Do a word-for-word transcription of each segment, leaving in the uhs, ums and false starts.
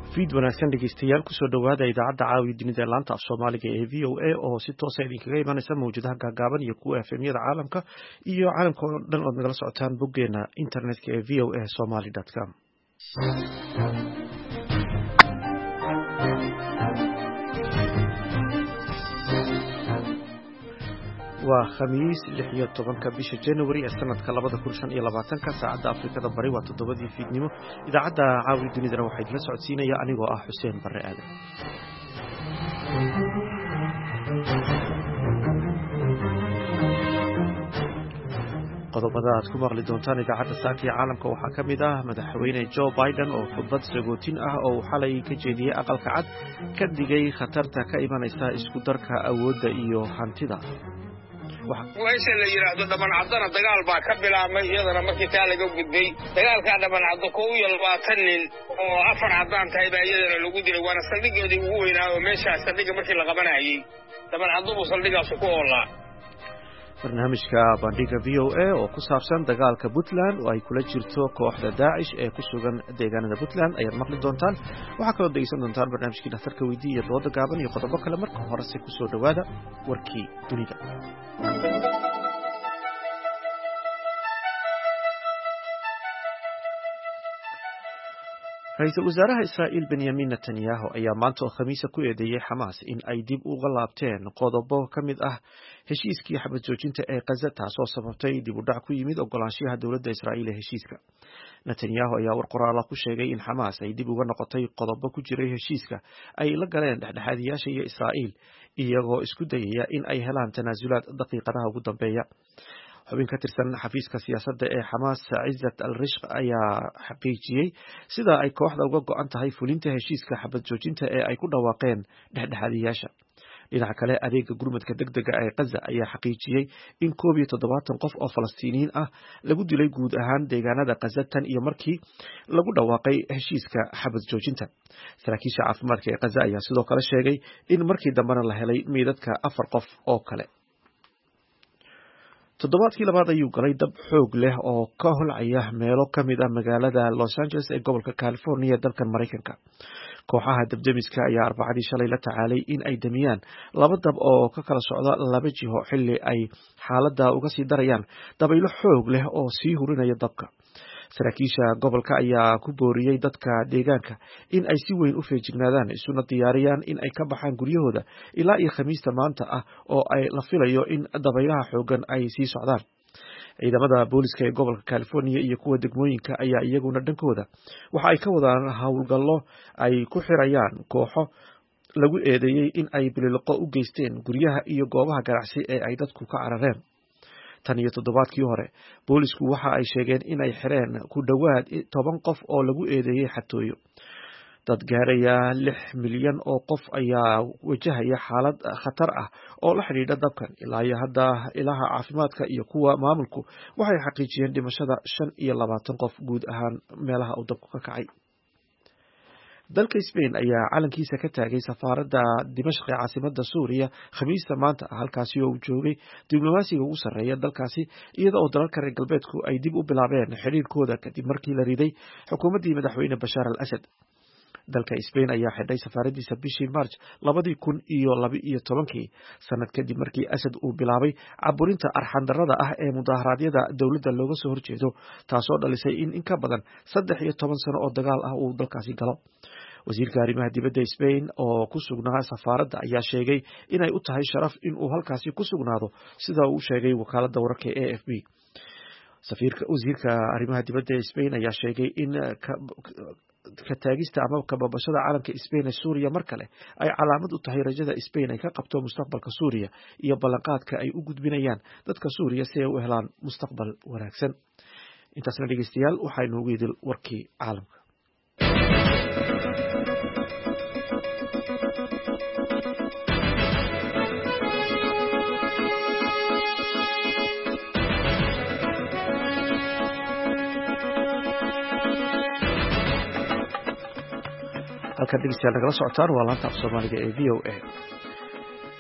fiid wanaagsan dhegeystayaal kusoo dhawaada idaacadda caawiya dunida ee laanta af soomaaliga ee v o a oo si toosa idinkaga imanaysa mawjadaha gaagaaban iyo kuwa efemyada caalamka iyo caalamka oo dhan ood nagala socotaan boggeena internetka ee v o a somaly com. waa khamiis lix iyo tobanka bisha January ee sanadka labada kun shan iyo labaatanka saacadda Afrikada Bari waa toddobadii fiidnimo. idaacadda caawiya dunidana waxaa idinla socodsiinaya anigoo ah Xuseen Barre Aadan. qodobada aad ku maqli doontaan idaacadda saaka ee caalamka waxaa ka mid ah madaxweyne Joe Biden oo khudbad sagootin ah oo xalay ka jeediyay aqalka cad ka digay khatarta ka imanaysa isku darka awoodda iyo hantida. meesha la yiraahdo dhabancadana dagaal baa ka bilaabmay iyadana markii taa laga gudbay dagaalka dhabancado koob iyo labaatan nin oo afar cadaan tahay baa iyadana lagu dilay waana saldhigoodii ugu weynaa oo meesha saldhiga markii la qabanayay dhabancado buu saldhigaas ku oolaa. barnaamijka bandhiga v o a oo ku saabsan dagaalka Puntland oo ay kula jirto kooxda Daesh ee ku sugan deegaanada Puntland ayaad maqli doontaan. waxaa kaloo dhegeysan doontaan barnaamijkii dhakhtarka weydii iyo dooda gaaban iyo qodobo kale. marka horese kusoo dhawaada warkii dunida. ra-iisul wasaaraha Israa'iil Benyamin Netanyahu ayaa maanta oo khamiisa ku eedeeyay Xamaas in ay dib uga laabteen qodobo ka mid ah heshiiskii xabad joojinta ee Gaza, taasoo sababtay dib u dhac ku yimid ogolaanshaha dowladda Israa'iil ee heshiiska. Netanyahu ayaa war qoraal ku sheegay in Xamaas ay dib uga noqotay qodobo ku jiray heshiiska ay la galeen dhexdhexaadiyaasha iyo Israa'iil, iyagoo isku dayaya in ay helaan tanaasulaad daqiiqadaha ugu dambeeya. xubin ka tirsan xafiiska siyaasadda ee Xamaas Izzat al-Rishq ayaa xaqiijiyey sida ay kooxda uga go'an tahay fulinta heshiiska xabad joojinta ee ay ku dhawaaqeen dhexdhexaadiyaasha. dhinaca kale, adeega gurmadka degdega ee Gaza ayaa xaqiijiyey in koob iyo toddobaatan qof oo Falastiiniyiin ah lagu dilay guud ahaan deegaanada Gaza tan iyo markii lagu dhawaaqay heshiiska xabad joojinta. saraakiisha caafimaadka ee Gaza ayaa sidoo kale sheegay in markii dambena la helay meydadka afar qof oo kale. toddobaadkii labaad ayuu galay dab xoog leh oo ka holcaya meelo ka mid ah magaalada Los Angeles ee gobolka California ee dalkan Maraykanka. kooxaha dabdemiska ayaa arbacadii shalay la tacaalay in ay damiyaan laba dab oo ka kala socda laba jiho xilli ay xaaladda uga sii darayaan dabaylo xoog leh oo sii hurinaya dabka. saraakiisha gobolka ayaa ku booriyey dadka deegaanka in ay si weyn u feejignaadaan, isuna diyaariyaan in ay ka baxaan guryahooda ilaa iyo khamiista maanta ah oo ay la filayo in dabaylaha xoogan ay sii socdaan. ciidamada booliska ee gobolka California iyo kuwa degmooyinka ayaa iyaguna dhankooda waxa ay ka wadaan howlgallo ay ku xirayaan kooxo lagu eedeeyey in ay biliqo u geysteen guryaha iyo goobaha ganacsi ee ay dadku ka carareen. tan iyo toddobaadkii hore, boolisku waxa ay sheegeen in ay xireen ku dhowaad toban qof oo lagu eedeeyey xatooyo. dad gaaraya lix milyan oo qof ayaa wajahaya xaalad khatar ah oo la xidhiidha dabkan. ilaa iyo hadda ilaha caafimaadka iyo kuwa maamulku waxay xaqiijiyeen dhimashada shan iyo labaatan qof guud ahaan meelaha uu dabku ka kacay. dalka Spain ayaa calankiisa ka taagay safaaradda Dimashq ee caasimadda Suuriya khamiista maanta, halkaasi oo uu joogay diblomaasiga ugu sarreeya dalkaasi, iyada oo dalalka reer galbeedku ay dib u bilaabeen xiriirkooda kadib markii la riday xukuumaddii madaxweyne Bashar al-Assad. dalka Spain ayaa xidhay safaaraddiisa bishii March labadii kun iyo laba iyo tobankii, sanad kadib markii Assad uu bilaabay caburinta arxandarrada ah ee mudaharaadyada dowladda looga soo horjeedo, taasoo dhalisay in in ka badan saddex iyo toban sano oo dagaal ah uu dalkaasi galo. wasiirka arrimaha dibadda Spain oo ku sugnaa safaaradda ayaa sheegay inay u tahay sharaf in uu halkaasi ku sugnaado, sida uu sheegay wakaaladda wararka A F P. safiirka wasiirka arrimaha dibadda ee Spain ayaa sheegay in ka taagista ama kababashada calanka Spain ee Suuriya mar kale ay calaamad u tahay rajada Spain ay ka qabto mustaqbalka Suuriya iyo ballanqaadka ay u gudbinayaan dadka Suuriya si ay u helaan mustaqbal wanaagsan. intaasna dhegeystayaal waxaynu ugu idil warkii caalamka. halkan dhegeystayaal nagala socotaan waa laanta af soomaaliga ee v o a.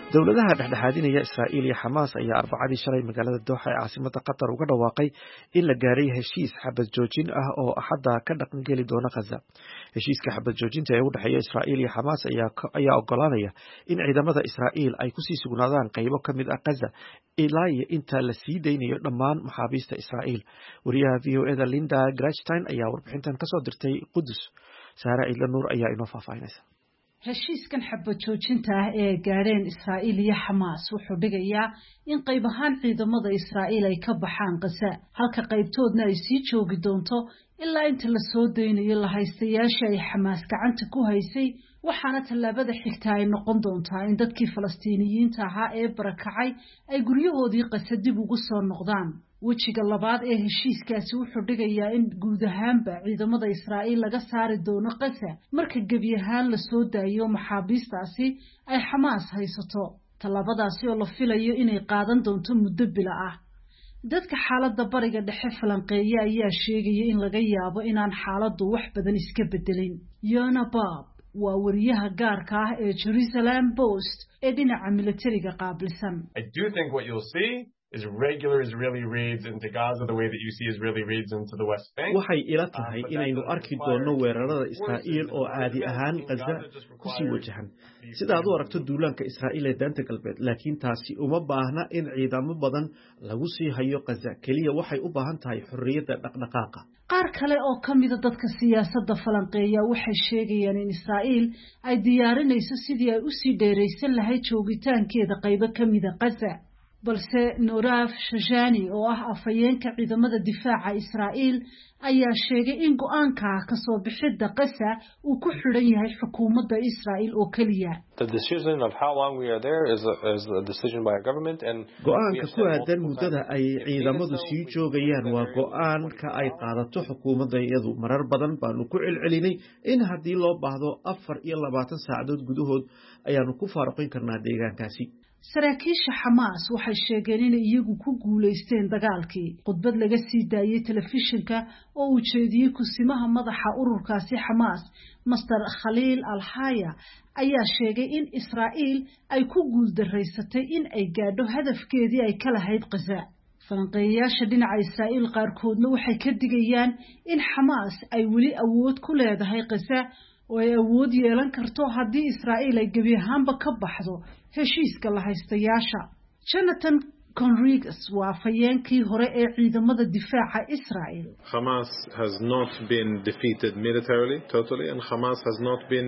dowladaha dhexdhexaadinaya Israa'iil iyo Xamaas ayaa arbacadii shalay magaalada Dooxa ee caasimadda Qatar uga dhawaaqay in la gaaray heshiis xabad joojin ah oo axadda ka dhaqan geli doona Gaza. Heshiiska xabad joojinta ee u dhexeeya Israa'iil iyo Xamaas ayaa ayaa oggolaanaya in ciidamada Israa'iil ay ku sii sugnaadaan qaybo ka mid ah Gaza ilaa iyo inta la sii deynayo dhammaan maxaabiista Israa'iil. Wariyaha V O A-da Linda Grachstein ayaa warbixintan ka soo dirtay Qudus. Saara Ciidla Nuur ayaa inoo faahfaahinaysa. heshiiskan xabad joojinta ah ee gaadheen Israa'iil iyo Xamaas wuxuu dhigayaa in qayb ahaan ciidamada Israa'iil ay ka baxaan Gaza halka qaybtoodna ay sii joogi doonto ilaa inta la soo deynayo la haystayaasha ay Xamaas gacanta ku haysay waxaana tallaabada xigta ay noqon doontaa in dadkii Falastiiniyiinta ahaa ee barakacay ay guryahoodii Gaza dib ugu soo noqdaan. wejiga labaad ee heshiiskaasi wuxuu dhigayaa in guud ahaanba ciidamada Israa'iil laga saari doono Gaza marka gebi ahaan la soo daayo maxaabiistaasi ay Xamaas haysato tallaabadaasi oo la filayo inay qaadan doonto muddo bila ah. dadka xaaladda bariga dhexe falanqeeya ayaa sheegaya in laga yaabo inaan xaaladdu wax badan iska bedelin. Yona Bab waa wariyaha gaarka ah ee Jerusalem Post ee dhinaca militariga qaabilsan. I do think what you'll see is regular Israeli raids into Gaza the way that you see Israeli raids into the West Bank. waxay ila tahay inaynu arki doonno weerarada Israa'iil oo caadi ahaan Gaza ku sii wajahan sida aad u aragto duulaanka Israa'iil ee daanta galbeed laakiin taasi uma baahna in ciidamo badan lagu sii hayo Gaza kaliya waxay u baahan tahay xorriyadda dhaqdhaqaaqa. qaar kale oo ka mid ah dadka siyaasadda falanqeeya waxay sheegayaan in Israa'iil ay diyaarinayso sidii ay u sii dheeraysan lahayd joogitaankeeda qaybo ka mid ah Gaza. balse Noraaf Shajani oo ah afhayeenka ciidamada difaaca Israa'iil ayaa sheegay in go'aanka ka soo bixidda Gaza uu ku xidhan yahay xukuumadda Israa'iil oo kaliya. The decision of how long we are there is a, is a decision by a government and go'aanka ku aadan muddada ay ciidamadu sii joogayaan waa go'aanka ay qaadato xukuumadda iyadu. marar badan baanu ku celcelinay in haddii loo baahdo afar iyo labaatan saacadood gudahood ayaanu ku faaruqin karnaa deegaankaasi. saraakiisha Xamaas waxay sheegeen in iyagu ku guuleysteen dagaalkii. khudbad laga sii daayay telefishinka oo uu jeediyay kusimaha madaxa ururkaasi Xamaas Master Khalil Al-Haya ayaa sheegay in Israa'iil ay ku guuldareysatay in ay gaadho hadafkeedii ay ka lahayd Gaza. falanqeeyayaasha dhinaca Israa'iil qaarkoodna waxay ka digayaan in Xamaas ay weli awood ku leedahay Gaza oo ay awood yeelan karto haddii Israa'iil ay gebi ahaanba ka baxdo heshiiska la haystayaasha. Jonathan Conrigas waa afhayeenkii hore ee ciidamada difaaca Israa'iil. Hamas has not been defeated militarily totally and Hamas has not been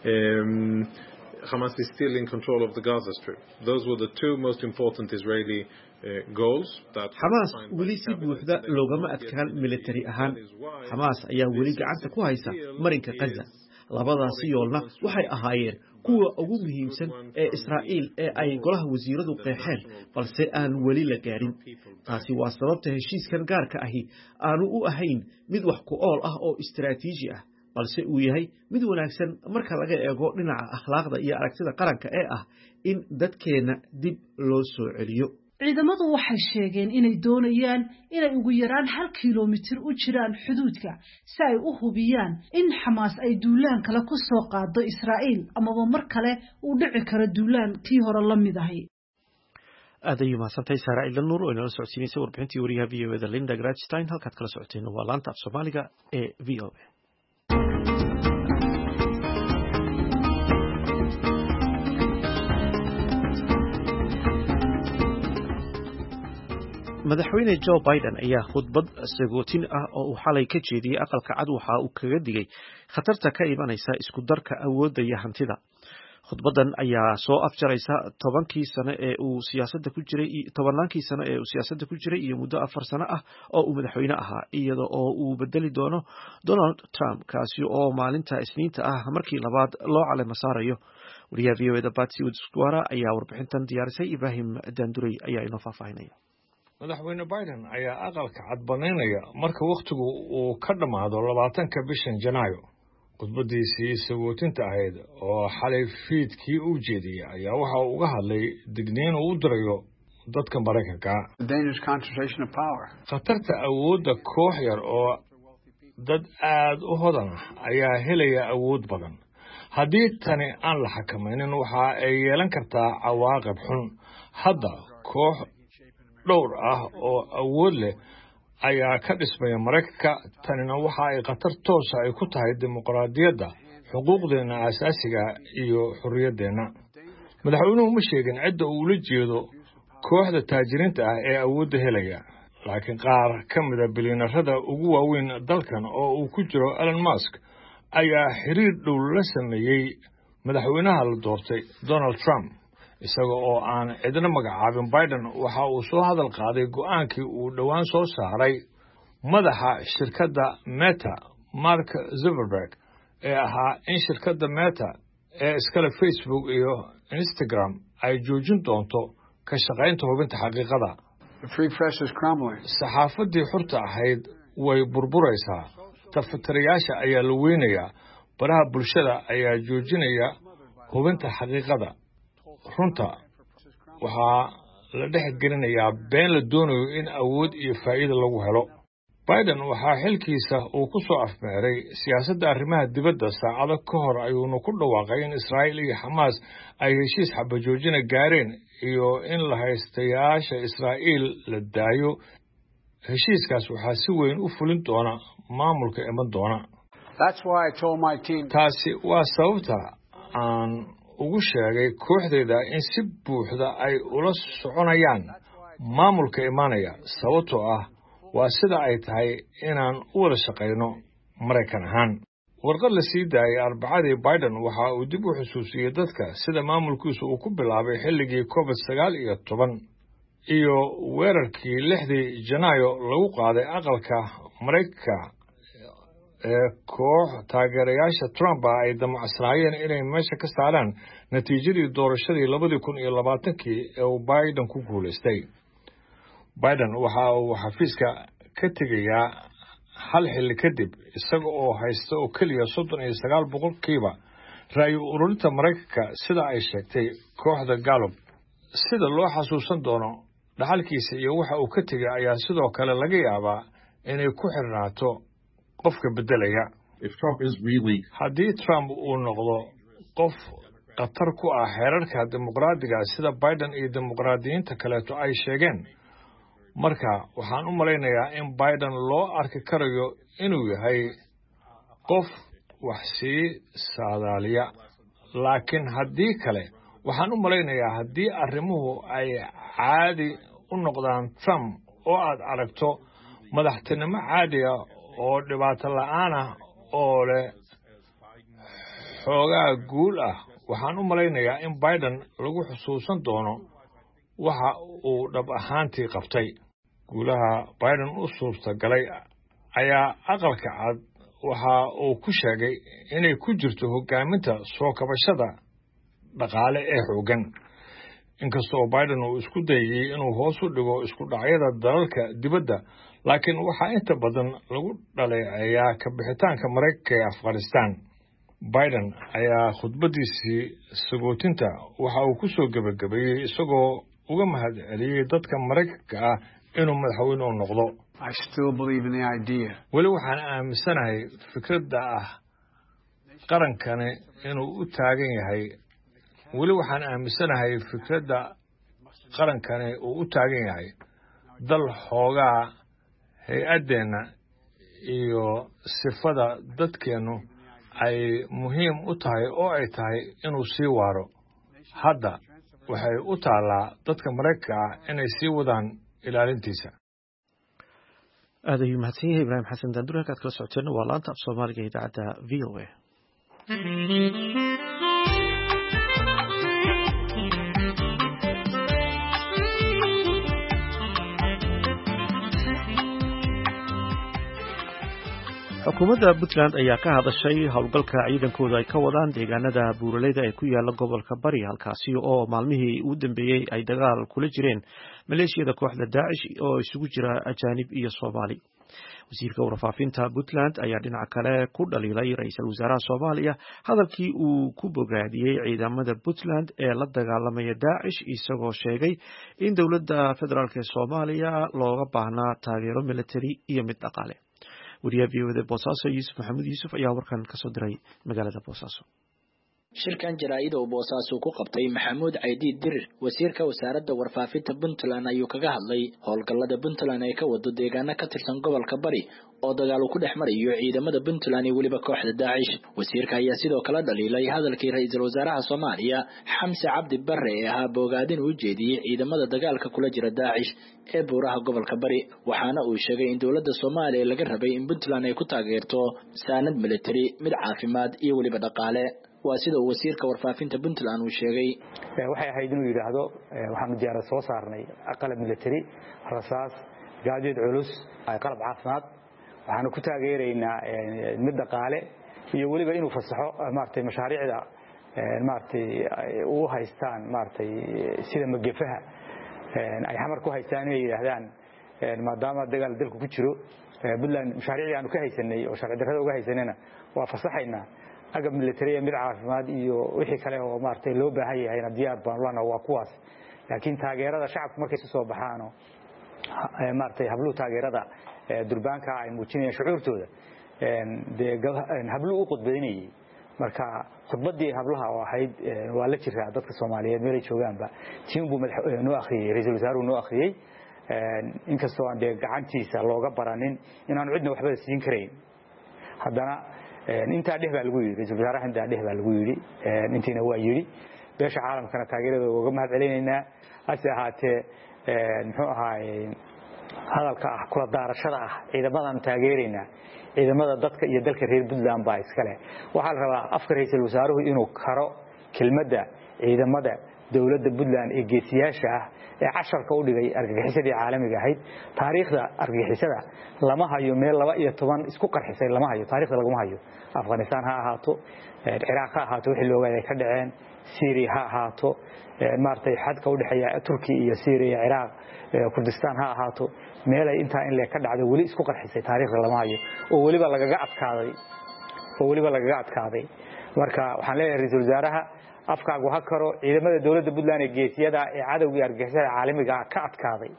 um, Hamas is still in control of the Gaza Strip. Those were the two most important Israeli Uh, goals that Hamas weli si buuxda loogama adkaan military ahaan. Hamas ayaa weli gacanta ku haysa marinka Gaza. labadaasi yoolna waxay ahaayeen kuwa ugu muhiimsan ee Israa'iil ee ay golaha wasiiradu qeexeen balse aan weli la gaarin. taasi waa sababta heshiiskan gaarka ahi aanu u ahayn mid wax ku ool ah oo istiraatiiji ah balse uu yahay mid wanaagsan marka laga eego dhinaca akhlaaqda iyo aragtida qaranka ee ah in dadkeena dib loo soo celiyo. ciidamadu waxay sheegeen inay doonayaan inay ugu yaraan hal kiiloomitir u jiraan xuduudka si ay u hubiyaan in Xamaas ay duulaan kale ku soo qaado Israa'iil amaba mar kale uu dhici karo duulaan kii hore la mid ahay. aad ayuu mahadsantahay Saara Ciidla Nuur oo inala socodsiinaysay warbixintii wariyaha V O A-da Linda Grachstein. halkaad kala socoteen waa laanta af Soomaaliga ee V O A. madaxweyne Joe Biden ayaa khudbad sagootin ah oo uu xalay ka jeediyay aqalka cad waxa uu kaga digay khatarta ka imanaysa isku darka awoodda iyo hantida. khudbadan ayaa soo afjaraysa tobankii sano ee uu siyaasadda ku jiray tobannaankii sano ee uu siyaasadda ku jiray iyo muddo afar sano ah oo uu madaxweyne ahaa iyada oo uu bedeli doono Donald Trump kaasi oo maalinta Isniinta ah markii labaad loo caleemo saarayo. wariyaha V O A-da Patsy Woodsquara ayaa warbixintan diyaarisay. Ibrahim Danduray ayaa inoo faahfaahinaya. madaxweyne Biden ayaa aqalka cad banaynaya marka waqtigu uu ka dhamaado labaatanka bishan Janaayo. khudbadiisii sagootinta ahayd oo xalay fiidkii uu jeediyay ayaa waxa uu uga hadlay digniin uu u dirayo dadka Mareykanka. khatarta awoodda koox yar oo dad aad u hodan ah ayaa helaya awood badan haddii tani aan la xakamaynin waxa ay yeelan kartaa cawaaqib xun. hadda koox dhowr ah oo awood leh ayaa ka dhismaya Maraykanka. tanina waxa ay khatar toos ah ay ku tahay dimuqraadiyadda, xuquuqdeena aasaasiga iyo xorriyaddeena. madaxweynuhu ma sheegin cidda uu la jeedo kooxda taajiriinta ah ee awoodda helaya, laakiin qaar ka mid a bilyanarada ugu waaweyn dalkan oo uu ku jiro Elon Musk ayaa xiriir dhow la sameeyey madaxweynaha la doortay Donald Trump. isaga oo aan cidna magacaabin Biden waxa uu soo hadal qaaday go'aankii uu dhowaan soo saaray madaxa shirkadda Meta Mark Zuckerberg ee ahaa in shirkadda Meta ee iskale Facebook iyo Instagram ay joojin doonto ka shaqaynta hubinta xaqiiqada. saxaafaddii xurta ahayd way burburaysaa. tafatirayaasha ayaa la weynayaa. baraha bulshada ayaa joojinaya hubinta xaqiiqada. runta waxaa la dhex gelinayaa been la doonayo in awood iyo faa'iido lagu helo. Biden waxaa xilkiisa uu ku soo afmeeray siyaasadda arrimaha dibadda saacado ka hor ayuuna ku dhawaaqay in Israa'iil iyo Xamaas ay heshiis xabajoojina gaareen iyo in la haystayaasha Israa'iil la daayo. heshiiskaas waxaa si weyn u fulin doona maamulka iman doona. taasi waa sababta aan ugu sheegay kooxdeeda in si buuxda ay ula soconayaan maamulka imaanaya, sababtoo ah waa sida ay tahay inaan u wada shaqayno Maraykan ahaan. warqad la sii daayay Arbacadii, Biden waxa uu dib u xusuusiyey dadka sida maamulkiisu uu ku bilaabay xilligii covid sagaal iyo toban iyo weerarkii lixdii Janaayo lagu qaaday aqalka Maraykanka ee koox taageerayaasha Trump ay damacsanaayeen inay meesha ka saaraan natiijadii doorashadii labadii kun iyo labaatankii ee uu Biden ku guulaystay. Biden waxa uu xafiiska ka tegayaa hal xilli kadib isaga oo haysta oo keliya soddon iyo sagaal boqolkiiba ra'yi ururinta Maraykanka sida ay sheegtay kooxda Gallup. sida loo xasuusan doono dhaxalkiisa iyo waxa uu ka tegay ayaa sidoo kale laga yaabaa inay ku xirnaato qofka bedelaya. haddii Trump uu noqdo qof khatar ku ah xeerarka dimuqraadiga sida Biden iyo dimuqraadiyiinta kaleeto ay sheegeen, marka waxaan u malaynayaa in Biden loo arki karayo inuu yahay qof wax sii saadaaliya. laakiin haddii kale waxaan u malaynayaa haddii arrimuhu ay caadi u noqdaan Trump oo aad aragto madaxtinimo caadi ah oo dhibaato la'aan ah oo leh xoogaa guul ah, waxaan u malaynayaa in Biden lagu xusuusan doono waxa uu dhab ahaantii qabtay. guulaha Biden u suurtagalay ayaa aqalka cad waxa uu ku sheegay inay ku jirto hogaaminta soo kabashada dhaqaale ee xooggan. inkastoo Biden uu isku dayay inuu hoos u dhigo isku dhacyada dalalka dibadda, laakiin waxaa inta badan lagu dhaleeceeyaa ka bixitaanka Maraykanka ee Afghanistan. Biden ayaa khudbadiisii sagootinta waxa uu ku soo gabagabeeyey isagoo uga mahadceliyey dadka Maraykanka ah inuu madaxweyne u noqdo. weli waxaan aaminsanahay fikradda ah qarankani inuu u taagan yahay weli waxaan aaminsanahay fikradda qarankani uu u taagan yahay dal xoogaa hay-addeenna iyo sifada dadkeennu ay muhiim u tahay oo ay tahay inuu sii waaro. hadda waxay u taallaa dadka Maraykanka ah inay sii wadaan ilaalintiisa. aad ayuu mahadsan yahay Ibraahim Xasan Daandur. halkaad kala socoteena waa laanta af Soomaaliga ee idaacadda V O A. xukuumadda Puntland ayaa ka hadashay howlgalka ciidankooda ay ka wadaan deegaanada buuraleyda ee ku yaala gobolka Bari, halkaasi oo maalmihii ugu dambeeyey ay dagaal kula jireen maleeshiyada kooxda Daacish oo isugu jira ajaanib iyo Soomaali. wasiirka warfaafinta Puntland ayaa dhinaca kale ku dhaliilay ra'iisul wasaaraha Soomaaliya hadalkii uu ku bogaadiyey ciidamada Puntland ee la dagaalamaya Daacish, isagoo sheegay in dowladda federaalk ee Soomaaliya looga baahnaa taageero militari iyo mid dhaqaale. wariyaha V O A Boosaaso Yuusuf Maxamuud Yuusuf ayaa warkan ka soo diray magaalada Boosaaso. shirkan jaraa'id oo boosaaso ku qabtay Maxamuud Caydiid Dirir wasiirka wasaaradda warfaafinta Puntland ayuu kaga hadlay howlgallada Puntland ay ka wado deegaano ka tirsan gobolka Bari oo dagaal ku dhex marayo ciidamada Puntland iyo waliba kooxda Daesh. Wasiirka ayaa sidoo kale dhaliilay hadalkii ra'iisul wasaaraha Soomaaliya Xamse Cabdi Barre ee ahaa bogaadin uu jeediyay ciidamada dagaalka kula jira Daesh ee buuraha gobolka Bari, waxaana uu sheegay in dawladda Soomaaliya laga rabay in Puntland ay ku taageerto saanad military, mid caafimaad iyo waliba dhaqaale. waa sida wasiirka warfaafinta Puntland uu sheegay waxay ahayd inuu yiraahdo waxaan diyaarad soo saarnay qalab military, rasaas, gaadiid culus, qalab caafimaad, waxaan ku taageeraynaa mid dhaqaale iyo waliba inuu fasaxo maartay mashaariicda maartay uu haystaan maartay sida magafaha ay xamar ku haystaan inay yiraahdaan maadaama dagaal dalku ku jiro Puntland mashaariicda aanu ka haysanay oo sharci darrada uga haysanayna waa fasaxaynaa agab military mid caafimaad iyo wixii kale oo maartay loo baahan yahay diyaar baan lana waa kuwaas. laakiin taageerada shacabku markay soo baxaan maartay hablu taageerada durbaanka ay muujinayaan shucuurtooda ee hablu u qodbeynay marka khudbadii hablaha oo ahayd waa la jiraa dadka Soomaaliyeed meel ay joogaanba tiin buu madaxweynuhu akhriyay ra'iisul wasaaruhu noo akhriyay inkastoo aan gacantiisa looga baranin inaan cidna waxba siin kareyn haddana inta dheh baa lagu yiri ra'iisul wasaaraha inta dheh baa lagu yiri intiina waa yiri beesha caalamkana taageerada uga mahad celinaynaa hase ahaatee muxuu ahaay hadalka ah kula daarashada ah ciidamadan taageerayna ciidamada dadka iyo dalka reer Puntland baa iska leh waxa la rabaa afka ra'iisul wasaaruhu inuu karo kelmadda ciidamada dawladda Puntland ee geesiyaasha ah ee casharka u dhigay argagixisadii caalamiga ahayd taariikhda argagixisada lama hayo meel laba iyo toban isku qarxisay lama hayo taariikhda lagu hayo Afghanistan ha ahaato Iraq ha ahaato wixii looga ay ka dhaceen Syria ha ahaato maartay xadka u dhaxeeya Turkiga iyo Syria Iraq Kurdistan ha ahaato meel ay inta in la ka dhacdo wali isku qarxisay taariikhda lama hayo oo waliba lagaga adkaaday oo waliba lagaga adkaaday marka waxaan leeyahay ra'iisul wasaaraha afkaagu ha karo ciidamada dawladda Puntland ee geesiyada ee cadawga argagixisada caalamiga ka adkaaday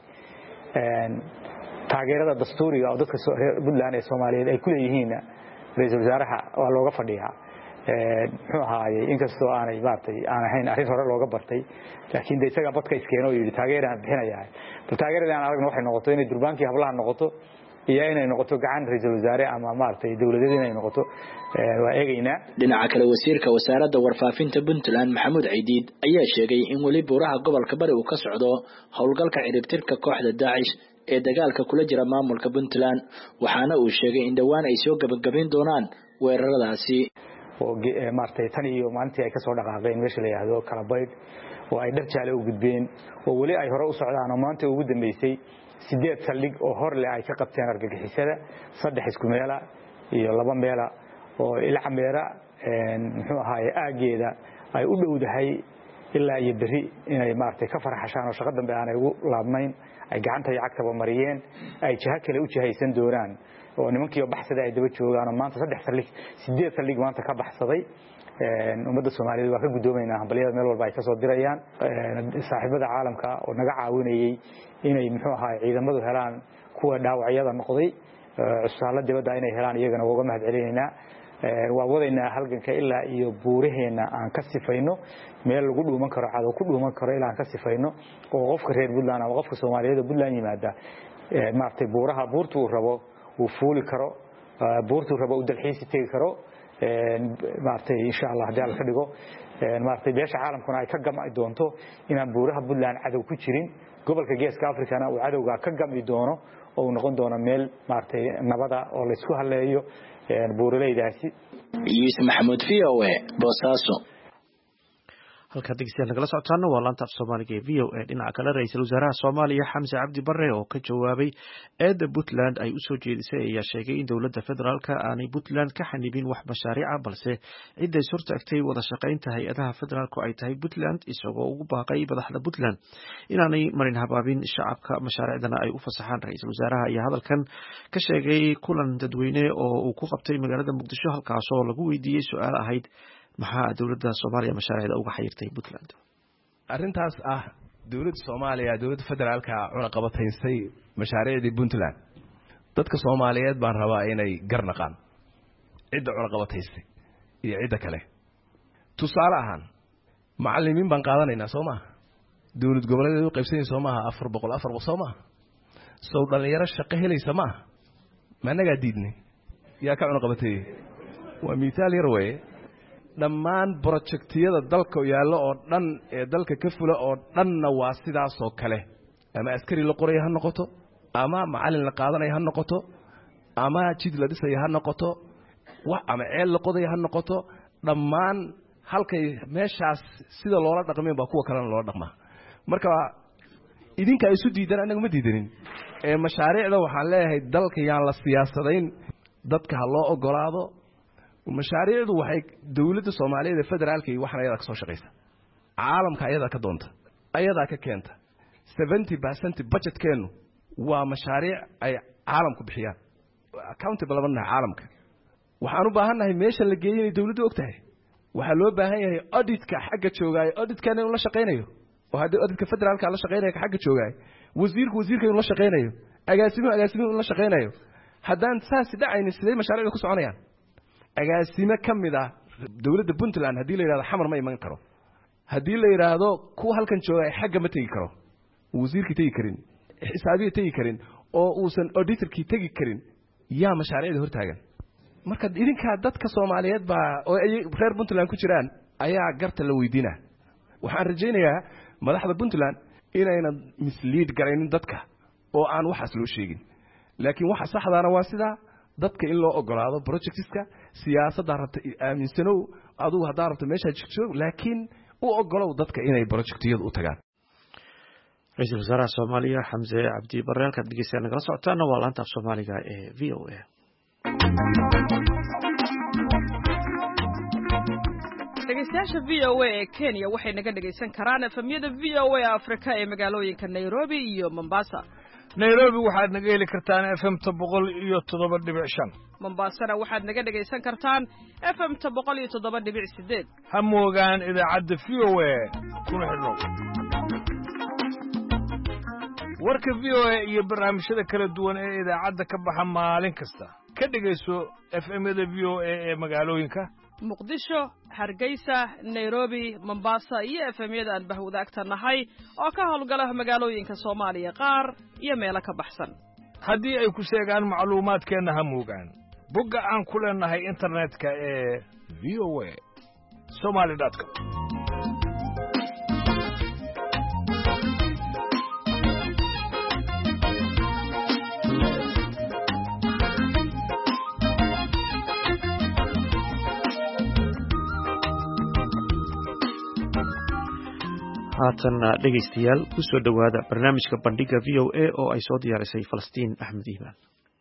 een taageerada dastuuriga oo dadka Puntland ee Soomaaliyeed ay ku leeyihiin ra'iisul wasaaraha waa looga fadhiyaa ee muxuu ahaayay inkastoo aanay maartay aan ahayn arrin hore looga bartay laakiin isaga badka iskeenoo yiri taageerada bixinayaa taageerada aan aragno waxay noqoto inay durbaankii hablaha noqoto iyo inay noqoto gacan ra'iisul wasaare ama maartay dawladeed inay noqoto waa eegayna. dhinaca kale wasiirka wasaaradda warfaafinta Puntland Maxamuud Caydiid ayaa sheegay in wali buuraha gobolka Bari uu ka socdo howlgalka ciribtirka kooxda Daesh ee dagaalka kula jira maamulka Puntland, waxaana uu sheegay in dhawaan ay soo gabagabin doonaan weeraradaasi oo maartay tan iyo maalintii ay ka soo dhaqaaqeen meesha la yiraahdo kala bayd oo ay dharjaale u gudbeen oo wali ay hore u socdaan oo maanta ugu dambeysay sideed saldhig oo hor leh ay ka qabteen argagixisada saddex isku meela iyo laba meela oo ilcameera een muxuu ahaay aageeda ay u dhowdahay ilaa iyo bari inay maartay ka farxashaan oo shaqo dambe aanay ugu laabnayn ay gacanta iyo cagtaba mariyeen ay jaha kale u jahaysan doonaan oo nimankii baxsaday ay daba joogaan maanta saddex saldhig sideed saldhig maanta ka baxsaday een ummadda Soomaaliyeed waa ka gudoomayna hambaliyada meel walba ay ka soo dirayaan saaxiibada caalamka oo naga caawinayay inay muxuu ahaay ciidamadu helaan kuwa dhaawacyada noqday cusbitaallada dibadda inay helaan iyagana uga mahad celinaynaa waa wadaynaa halganka ilaa iyo buuraheena aan ka sifayno meel lagu dhuuman karo cadow ku dhuuman karo ilaa aan ka sifayno oo qofka reer Puntland ama qofka Soomaaliyeed oo Puntland yimaada maartay buuraha buurtu rabo uu fuuli karo buurtu rabo u dalxiis tagi karo maartay insha Allah hadii ka dhigo maartay beesha caalamkuna ay ka gamay doonto inaan buuraha Puntland cadow ku jirin gobolka Geeska Afrikana uu cadowga ka gami doono oo noqon doona meel maartay nabada oo la isku haleeyo buuraleydaasi. Yuusuf Maxamuud V O A Boosaaso. halka degsiga nagala socotaana waa laanta af Soomaaliga ee V O A. dhinaca kale ra'iisul wasaaraha Soomaaliya Xamse Cabdi Barre oo ka jawaabay eedda Puntland ay u soo jeedisay ayaa sheegay in dawladda federaalka aanay Puntland ka xanibin wax mashaariic balse cid ay soo taagtay wada shaqaynta hay'adaha federaalku ay tahay Puntland, isagoo ugu baaqay madaxda Puntland inaanay marin habaabin shacabka mashaariicdana ay u fasaxaan. ra'iisul wasaaraha ayaa hadalkan ka sheegay kulan dadweyne oo uu ku qabtay magaalada Muqdisho halkaas oo lagu weydiiyay su'aal ahayd maxaa dawladda Soomaaliya mashaariicda uga xayirtay Puntland. arrintaas ah dawladda Soomaaliya dawladda federaalka una qabataysay mashaariicdii Puntland dadka Soomaaliyeed baan rabaa inay garnaqaan cidda una qabataysay iyo cidda kale tusaale ahaan macallimiin baan qaadanaynaa soo maaha dowlad goboleedeed u qaybsanaysa soo maaha afar boqol afar boqol soo maaha sow dhalinyaro shaqo helaysa maaha ma annagaa diidnay yaa ka cunaqabatay waa mithaal yar weeye dhammaan projectiyada dalka yaallo oo dhan ee dalka ka fula oo dhanna waa sidaasoo kale ama askari la qoraya ha noqoto ama macallin la qaadanaya ha noqoto ama jid la dhisaya ha noqoto wax ama ceel la qodaya ha noqoto dhammaan halkay meeshaas sida loola dhaqmeen baa kuwa kalena loola dhaqmaa marka idinka isu diidan anaga ma diidanin ee mashaariicda waxaan leeyahay dalka yaan la siyaasadayn dadka ha loo ogolaado mashaariicdu waxay dawladda Soomaaliyeed ee federaalka waxaan ayada ka soo shaqeysa caalamka ayada ka doonta ayada ka keenta seventy percent budgetkeenu waa mashaariic ay caalamku bixiyaan accountable labana caalamka waxaan u baahanahay meesha la geeyay in dawladdu ogtahay waxa loo baahan yahay auditka xagga joogay auditkana uu la shaqeynayo oo hadii auditka federaalka la shaqeynayo xagga joogay wasiirku wasiirka uu la shaqeynayo agaasimuhu agaasimuhu uu la shaqeynayo haddaan saas dhacaynin sidee mashaariicdu ku soconayaan agaasimo kamid ah dawladda Puntland hadii la yiraahdo xamar ma iman karo hadii la yiraahdo ku halkan joogay xagga ma tagi karo wasiirkii tagi karin xisaabiye tagi karin oo uusan auditorkii tagi karin yaa mashaariicda hortaagan marka idinka dadka Soomaaliyeed baa oo ay reer Puntland ku jiraan ayaa garta la weydiina waxaan rajaynayaa madaxda Puntland inayna mislead garaynin dadka oo aan waxaas loo sheegin laakiin waxa saxdaana waa sida dadka in loo ogolaado projectska siyaasadda rabta aaminsanow adigu hadaa rabto meesha joog laakiin u ogolow dadka inay projectiyadu u tagaan Ra'iisul Wasaaraha Soomaaliya Xamse Cabdi Barre halka dhageysan nagala socotaana waa laanta Soomaaliga ee V O A dhegeystayaasha V O A ee Kenya waxay naga dhageysan karaan efemyada V O A Afrika ee magaalooyinka Nairobi iyo Mombasa Nairobi waxaad naga heli kartaan F M boqol iyo toddoba dhibic shan Mombasana waxaad naga dhageysan kartaan F M boqol iyo toddoba dhibic sideed ha moogaan idaacadda V O A kuna xidhnow warka V O A iyo barnaamijyada kala duwan ee idaacadda ka baxa maalin kasta ka dhageyso F M-yada V O A ee magaalooyinka Muqdisho, Hargeysa, Nairobi, Mombasa iyo F M-yada aan bahwadaagta nahay oo ka howlgala magaalooyinka Soomaaliya qaar iyo meelo ka baxsan haddii ay ku sheegaan macluumaadkeena ha moogaan bogga aan ku leenahay internetka ee v o a somali dot com haatan dhegeystayaal ku soo dhawaada barnaamijka bandhiga V O A oo ay soo diyaarisay Falastiin Axmed Iimaan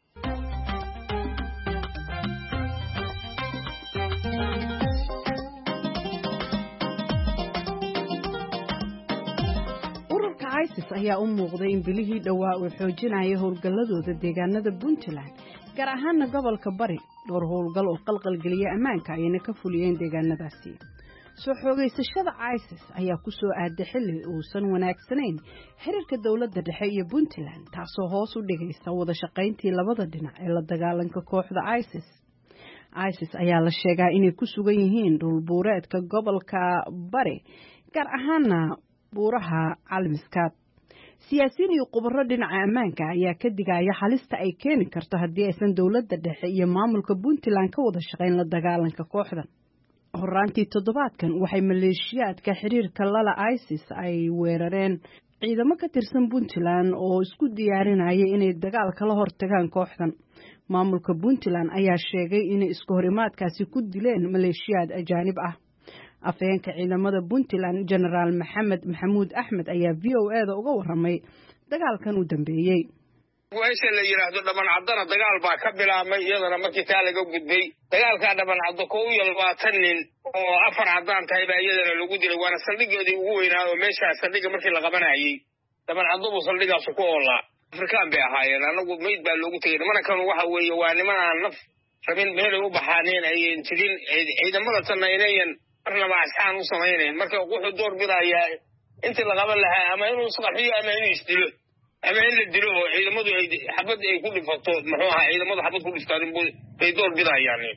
ururka ISIS ayaa u muuqday in bilihii dhowaa uu xoojinayo howlgalladooda deegaanada Puntland gaar ahaan gobolka Bari dhowr howlgal oo qalqalgeliya ammaanka ayna ka fuliyeen deegaanadaasi soo xoogaysashada ISIS ayaa ku soo aaday xilli uusan wanaagsanayn xiriirka dawladda dhexe iyo Puntland taasoo hoos u dhigaysa wada shaqayntii labada dhinac ee la dagaalanka kooxda ISIS ISIS ayaa la sheegaa inay ku sugan yihiin dhul buureedka gobolka Bari gaar ahaana buuraha Calmiskaad siyaasiyiin iyo khubaro dhinaca ammaanka ayaa ka digaya halista ay keeni karto haddii aysan dawladda dhexe iyo maamulka Puntland ka wada shaqayn la dagaalanka kooxdan horaantii toddobaadkan waxay maleeshiyaadka xiriirka lala ISIS ay weerareen ciidamo ka tirsan Puntland oo isku diyaarinaya inay dagaal kala hortagaan kooxdan maamulka Puntland ayaa sheegay inay isku horimaadkaasi ku dileen maleeshiyaad ajaanib ah afhayeenka ciidamada Puntland General Maxamed Maxamuud Axmed ayaa V O A da uga waramay dagaalkan u dambeeyay weesha la yiraahdo dhaman cadana dagaal baa ka bilaabmay iyadana markii taa laga gudbay dagaalka dhaman caddo kow iyo labaatan nin oo afar cadaan tahay baa iyadana lagu dilay waana saldhigoodii ugu weynaa oo meesha saldhiga markii la qabanayay dhaman caddo buu saldhigaas ku oolaa afrikaan bay ahaayeen anagu meyd baa loogu tegay nimankan waxa weeye waa niman aan naf rabin meelay u baxaaneen ayeen jirin ciidamada tanna inayan marnaba asxaan u samaynayn marka wuxuu door bidayaa intii la qaban lahaa ama inuu isqarxiyo ama inuu isdilo ama in la dilo oo ciidamadu ay xabad ay ku dhifato muxuu ahaa ciidamadu xabad ku dhiftaan bay door bidayaan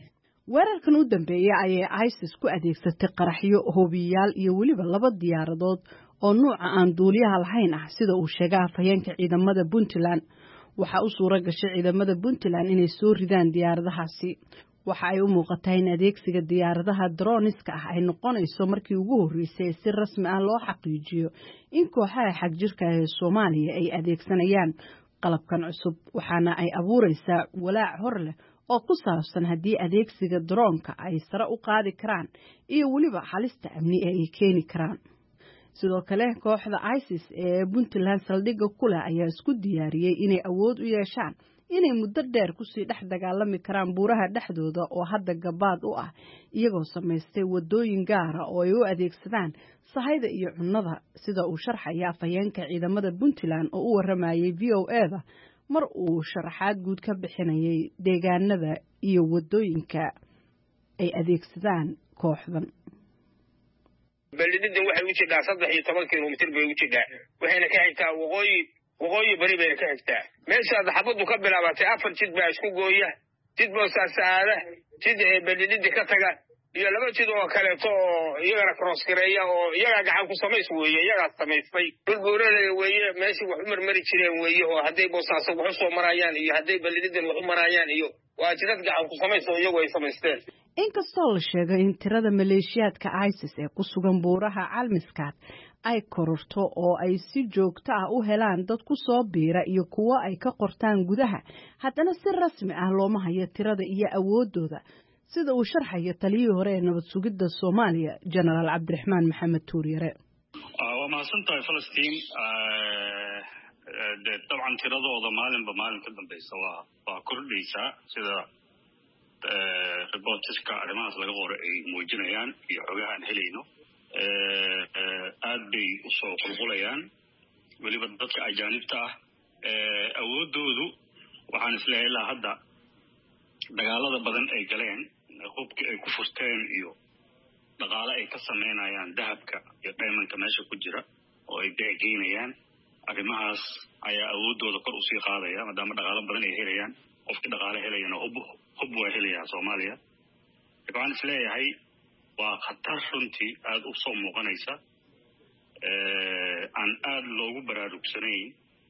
weerarkan u dambeeyay ayay ISIS ku adeegsatay qaraxyo hoobiyaal iyo weliba laba diyaaradood oo nuuca aan duuliyaha lahayn ah sida uu sheegay afhayeenka ciidamada Puntland waxa uu suura gashay ciidamada Puntland inay soo ridaan diyaaradahaasi waxa ay u muuqatay in adeegsiga diyaaradaha droniska ah ay noqonayso markii ugu horeysay si rasmi ah loo xaqiijiyo in kooxaha xagjirka ee Soomaaliya ay adeegsanayaan qalabkan cusub waxaana ay abuuraysaa walaac hor leh oo ku saabsan haddii adeegsiga droonka ay sare u qaadi karaan iyo weliba halista amni ee ay keeni karaan sidoo kale kooxda ISIS ee Puntland saldhigga kula ayaa isku diyaariyay inay awood u yeeshaan inay muddo dheer ku sii dhex dagaalami karaan buuraha dhexdooda oo hadda gabaad u ah iyagoo samaystay wadooyin gaar ah oo ay u adeegsadaan sahayda iyo cunnada sida uu sharxaya afhayeenka ciidamada Puntland oo u waramayay V O A-da mar uu sharaxaad guud ka bixinayay deegaanada iyo wadooyinka ay adeegsadaan kooxdan balidida waxay u jidhaa saddex iyo toban kilomitir bay u jidhaa waxayna ka xigtaa waqooyi waqooyi bari bay ka xigtaa meeshaad xabadu ka bilaabatay afar jid baa isku gooya jid boosaasaada jid ee balidida ka taga iyo laba jid oo kaleeto oo iyagana cross gareeya oo iyaga gacan ku samays weeye iyaga samaystay dhulbuurale weeye meeshii wax u marmari jireen weeye oo hadday boosaaso wax u soo marayaan iyo hadday balididan wax u marayaan iyo waa jidad gacan ku samays oo iyagu ay samaysteen inkastoo la sheegay in tirada maleeshiyaadka ISIS ee ku sugan buuraha Calmiskaad ay kororto oo ay si joogto ah u helaan dad ku soo biira iyo kuwa ay ka qortaan gudaha haddana si rasmi ah looma hayo tirada iyo awoodooda sida uu sharxayo taliyihii hore ee nabad sugidda Soomaaliya General Cabdiraxmaan Maxamed Tuuryare waa mahadsantahay Falastiin dabcan tiradooda maalinba maalin ka dambaysa waa waa kordhaysaa sida reportiska arrimahaas laga qoro ay muujinayaan iyo xogahan helayno aad bay u soo qulqulayaan weliba dadka ajaanibta ah awoodoodu waxaan isleeyahay ilaa hadda dagaalada badan ay galeen hubkii ay ku furteen iyo dhaqaale ay ka samaynayaan dahabka iyo diamondka meesha ku jira oo ay deegeynayaan arrimahaas ayaa awoodooda kor usii qaadaya maadaama dhaqaale badan ay helayaan qofkii dhaqaale helayana hub hub waa helayaa Soomaaliya waxaan isleeyahay waa khatar runtii aad u soo muuqanaysa aan aad loogu baraarugsanayn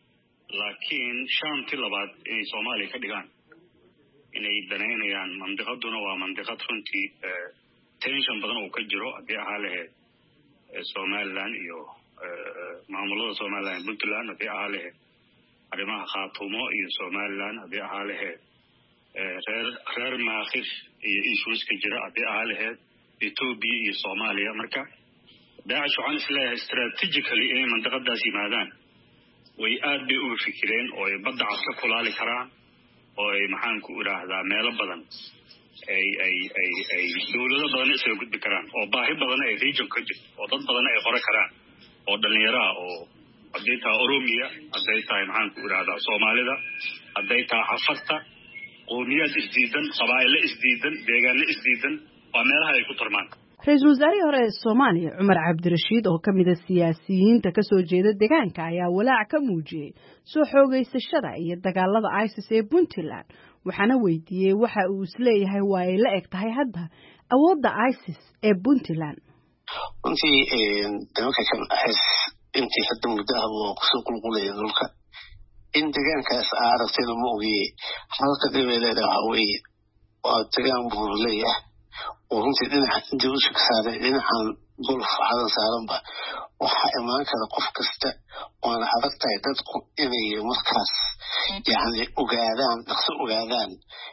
laakiin shantii labaad inay Soomaaliya ka dhigaan inay danaynayaan mandiqaduna waa mandiqad runtii tension badan oo ka jiro haddii ahaa lahayd Somaliland iyo maamulada Somaliland Puntland haddii ahaa lahayd arrimaha Khaatumo iyo Somaliland haddii ahaa lahayd reer reer maakhir iyo issues ka jira haddii ahaa lahayd Ethiopia iyo Soomaaliya marka Daesh waxaan isleeyahay strategically inay mandiqadaas yimaadaan way aad bay uga fikireen oo ay badda cas ka kulaali karaan oo ay maxaan ku iraahdaa meelo badan ay ay ay ay dawlado badan isoo gudbi karaan oo baahi badan ay region ka jirto oo dad badan ay qora karaan oo dhalinyaro oo haday tahay Oromia haday tahay maxaan ku iraahdaa Soomaalida haday tahay Afarta qoomiyad isdiidan qabaa'il isdiidan deegaano isdiidan waa meelaha ay ku tarmaan Ra'iisul Wasaarihii hore ee Soomaaliya Cumar Cabdirashiid oo kamid ah siyaasiyiinta ka soo jeeda deegaanka ayaa walaac ka muujiyay soo xoogaysashada iyo dagaalada ISIS ee Puntland waxaana weydiiyay waxa uu isleeyahay waa ay la eg tahay hadda awoodda ISIS ee Puntland runtii dalka kan ISIS intii hadda muddo ah oo ku soo qulqulaya dhulka in deegaankaas aragtida ma ogi halka dhibeelada waxa weeye waa deegaan buu leeyahay runtii dhinaca intii u shaqsaaday dhinacan golf cadan saaranba waxaa imaan kara qof kasta waana adag tahay dadku inay markaas yani ogaadaan dhaqso ogaadaan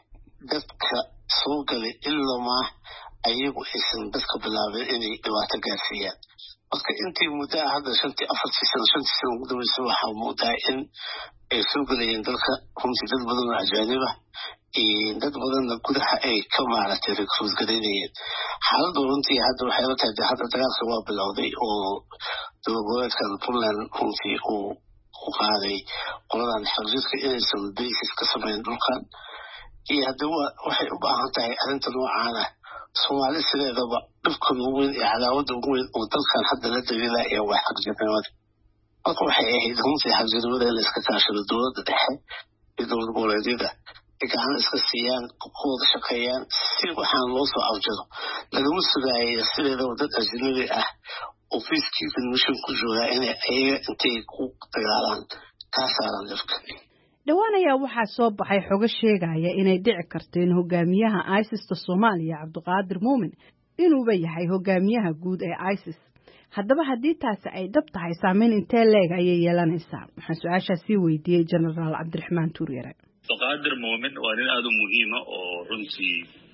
dadka soo galay ilaa ayagu aysan dadka bilaabeen inay dhibaato gaarsiiyaan marka intii muddo hadda shantii afartii sano shantii sano ugu dambaysa waxaa muudaa in ay soo galayeen dalka runtii dad badan oo ajaanib ah dad badanna gudaha ay ka maaragtay recruit gareynayeen xaaladdu runtii hadda waxay la tahay hadda dagaalka waa bilowday oo dowladgoboleedkan Puntland runtii uu ku qaaday qoladan xagjirka inaysan basis ka samayn dhulkan iyo hadda waxay u baahan tahay arrinta noocaan ah Soomaali sideedaba dhibka ugu weyn iyo cadaawadda ugu weyn oo dalkan hadda la dagaalaya ee waa xagjirnimada marka waxay ahayd runtii xagjirnimada in la iska kaashado dowladda dhexe iyo dowlad goboleedyada gacan iska siiyaan kooda shaqeeyaan si waxaan loo soo afjaro lagama sugayo sideedaba dad ajnabi ah oo peacekeeping mission ku jooga inay ayaga intay ku dagaalaan ka saaraan dadka. dhawaan ayaa waxaa soo baxay xogo sheegaya inay dhici karto in hogaamiyaha ISIS-ta Soomaaliya Cabdiqaadir Muumin inuuba yahay hogaamiyaha guud ee ISIS. haddaba haddii taasi ay dhab tahay saameyn intee leeg ayay yeelanaysaa? waxaan su-aashaas sii weydiiyey Generaal Cabdiraxmaan Tuuryare. Cabdiqaadir Muumin waa nin aad u muhiima oo runtii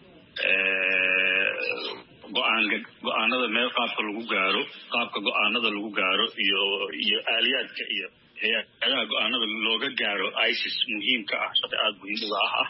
go-aanka go-aanada meel qaabka lagu gaaro qaabka go-aanada lagu gaaro iyo iyo aaliyaadka iyo hay'adaha go-aanada looga gaaro ISIS muhiimka ah shaqo aad muhiim uga ah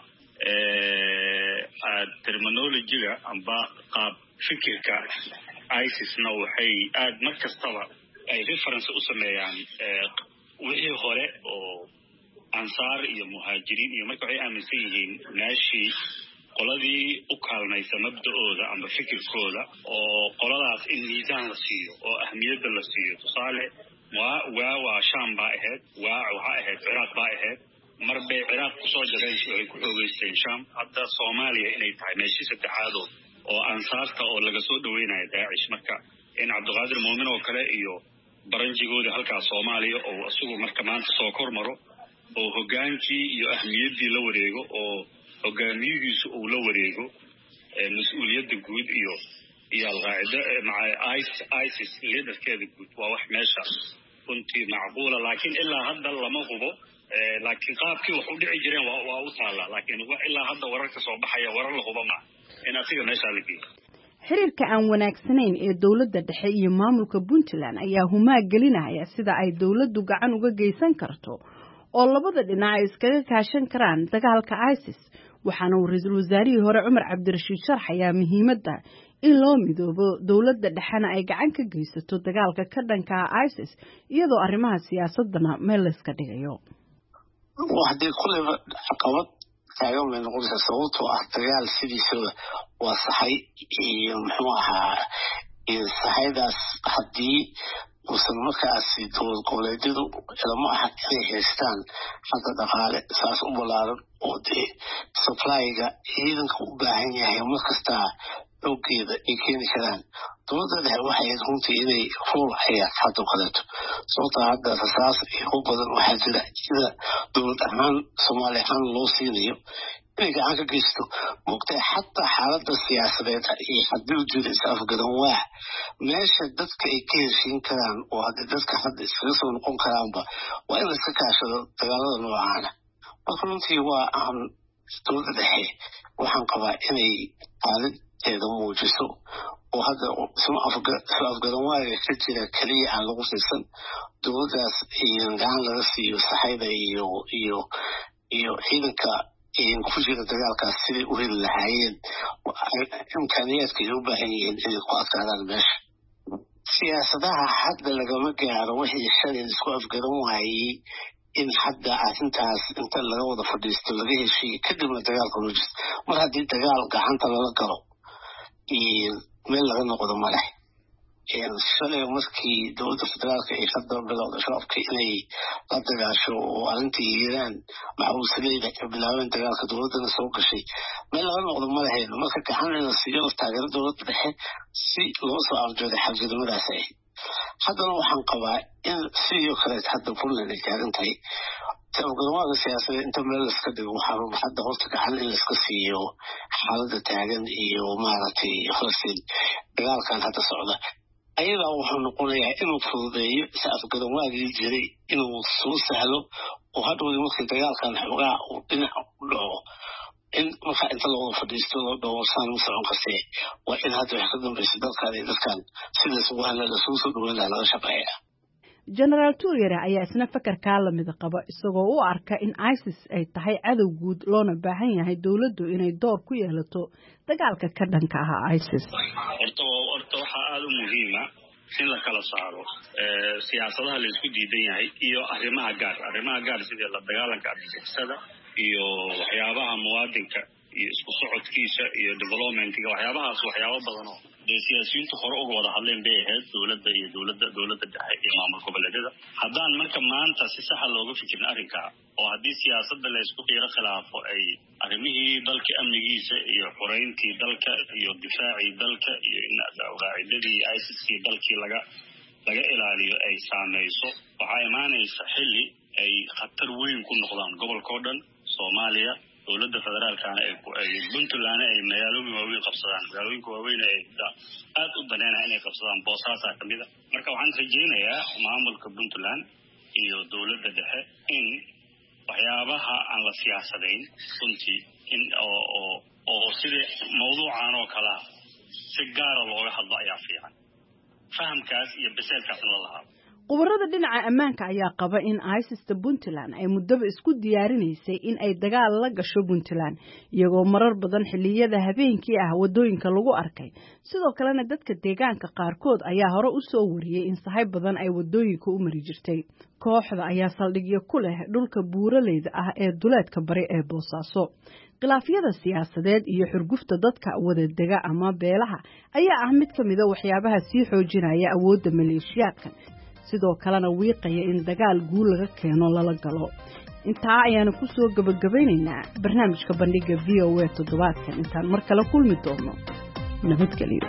ee terminology-ga amba qaab fikirka ISIS-na waxay aad mar kastaba ay reference u sameeyaan wixii hore oo ansaar iyo muhaajiriin iyo marka ay aaminsan yihiin meeshii qoladii u kaalmaysa mabda'ooda amba fikirkooda oo qoladaas in miisaan la siiyo oo ahmiyadda la siiyo. tusaale waa waa waa Shaam baa ahayd waa waxa ahayd Ciraaq baa ahayd mar bay Ciraaq ku soo jabeen si ay ku xoogeysteen Shaam. hadda Soomaaliya inay tahay meeshii saddexaad oo ansaarta oo laga soo dhaweynayo Daacish. marka in Cabdiqaadir Muumin oo kale iyo baranjigooda halkaas Soomaaliya oo asugu marka maanta soo kormaro oo hogaankii iyo ahmiyaddii la wareego oo hogaamiyihiisu uu la wareego mas'uuliyadda guud iyo iyo alqaacida maca ISIS leaderkeeda guud waa wax meesha runtii macquula laakiin ilaa hadda lama hubo. laakiin qaabkii wax u dhici jireen waa waa u taala laakiin ilaa hadda wararka soo baxaya warar la hubo ma in asiga meesha la geeyo. xiriirka aan wanaagsanayn ee dawladda dhexe iyo maamulka Puntland ayaa humaa gelinaya sida ay dawladdu gacan uga geysan karto oo labada dhinac iskaga kaashan karaan dagaalka ISIS. waxaana uu ra'iisul wasaarihii hore Cumar Cabdirashiid sharxayaa muhiimadda in loo midoobo dawladda dhexena ay gacan ka geysato dagaalka ka dhanka ah ISIS iyadoo arrimaha siyaasadana meel la iska dhigayo. waxdii kulli caqabad taagan bay noqonaysaa sababtoo ah dagaal sidiisaba waa saxay iyo muxuu ahaa iyo saxaydaas haddii uusan markaasi dowlad goboleedyadu ilama aha inay haystaan xagga dhaqaale saas u ballaaran oo dee supplyga ciidanka u baahan yahay mar kastaa xoogeeda ay keeni karaan. dowladda dhexe waxay runtii inay rool ciyaarto hadda kaleeto sababtoo hadda rasaas iyo u badan waxaa jira sida dowlad ahaan Soomaali ahaan loo siinayo inay gacan ka geysto moogtay xataa xaaladda siyaasadeed iyo haddii jira is-afgadan waa meesha dadka ay ka heshiin karaan oo haddii dadka hadda iskaga soo noqon karaanba waa in la iska kaashado dagaalada noocaana. marka runtii waa aan dowladda dhexe waxaan qabaa inay aalinteeda muujiso oo hadda isma afgadan waaga ka jira keliya aan lagu fiirsan dowladdaas gacan laga siiyo saxayda iyo iyo iyo ciidanka ku jira dagaalkaas siday u heli lahaayeen imkaaniyaadka ay u baahan yihiin inay ku adkaadaan meesha. siyaasadaha hadda lagama gaaro wixii shalay isku afgadan waayey in hadda arrintaas inta laga wada fadhiisto laga heshiiyo kadibna dagaalka loo jirto. mar haddii dagaal gacanta lala galo meel laga noqdo ma leh. shalay markii dowladda federaalka ay hadda bilowda shacabka inay la dagaasho oo arrintii Iiraan maxuusadeeda ka bilaabeen dagaalka dowladdana soo gashay meel laga noqdo ma lahayn. marka gacan la siiyo taageero dowladda dhexe si loo soo arjooday xagjirnimadaas ahayd. haddana waxaan qabaa in sidoo kale hadda Puntland ay taagan tahay taageerada siyaasadeed inta meel la iska dhigo waxaa hadda horta gacan in la iska siiyo xaaladda taagan iyo maaragtay Falastiin dagaalkan hadda socda ayadaa wuxuu noqonayaa inuu fududeeyo is-afgadan waagii jiray inuu soo sahlo oo hadhowdii markii dagaalkan xoogaa uu dhinac u dhaco in markaa inta loo fadhiisto loo dhowrsaan ma socon kartee waa in hadda wax ka dambaysa dalkan iyo dadkan sidaas ugu hadla lasugu soo dhaweyn lahaa laga shaqeeya. Generaal Tuuryare ayaa isna fakarkaa la mid qaba isagoo u arka in ISIS ay tahay cadow guud loona baahan yahay dawladdu inay door ku yeelato dagaalka ka dhanka ah ISIS. horta horta waxaa aad u muhiima in la kala saaro siyaasadaha la isku diidan yahay iyo arrimaha gaar arrimaha gaar sida la dagaalanka argagixisada iyo waxyaabaha muwaadinka iyo isku socodkiisa iyo developmentiga waxyaabahaas waxyaabo badan oo dee siyaasiyiintu hore uga wada hadleen bay ahayd dowladda iyo dowladda dowladda dhexe iyo maamul goboleedyada haddaan marka maanta si saxa looga fikirin arrinkaa oo haddii siyaasadda la isku qiiro khilaafo ay arrimihii dalka amnigiisa iyo xoreyntii dalka iyo difaacii dalka iyo qaacidadii isiskii dalkii laga laga ilaaliyo ay saameyso waxaa imaanaysa xilli ay khatar weyn ku noqdaan gobolka oo dhan Soomaaliya dowladda federaalkana ay Puntland ay magaalooyin waaweyn qabsadaan magaalooyinka waaweyn ay aad u baneena inay qabsadaan Boosaaso kamida marka waxaan rajeynayaa maamulka Puntland iyo dowladda dhexe in waxyaabaha aan la siyaasadayn runtii in oo oo oo sida mawduucan oo kala si gaar ah looga hadlo ayaa fiican fahamkaas iyo biseelkaasna la lahaa qubarada dhinaca ammaanka ayaa qaba in ISIS-ta Puntland ay muddaba isku diyaarinaysay in ay dagaal la gasho Puntland iyagoo marar badan xilliyada habeenkii ah wadooyinka lagu arkay sidoo kalena dadka deegaanka qaarkood ayaa hore u soo wariyay in sahay badan ay wadooyinka u mari jirtay kooxda ayaa saldhigyo ku leh dhulka buuraleyda ah ee duleedka bari ee Boosaaso khilaafyada siyaasadeed iyo xurgufta dadka wadadega ama beelaha ayaa ah mid kamid ah waxyaabaha sii xoojinaya awoodda maleeshiyaadkan sidoo kalena wiiqaya in dagaal guul laga keeno lala galo intaa ayaanu ku soo gabagabaynaynaa barnaamijka bandhiga V O A toddobaadkan intaan mar kale kulmi doono nabadgelyo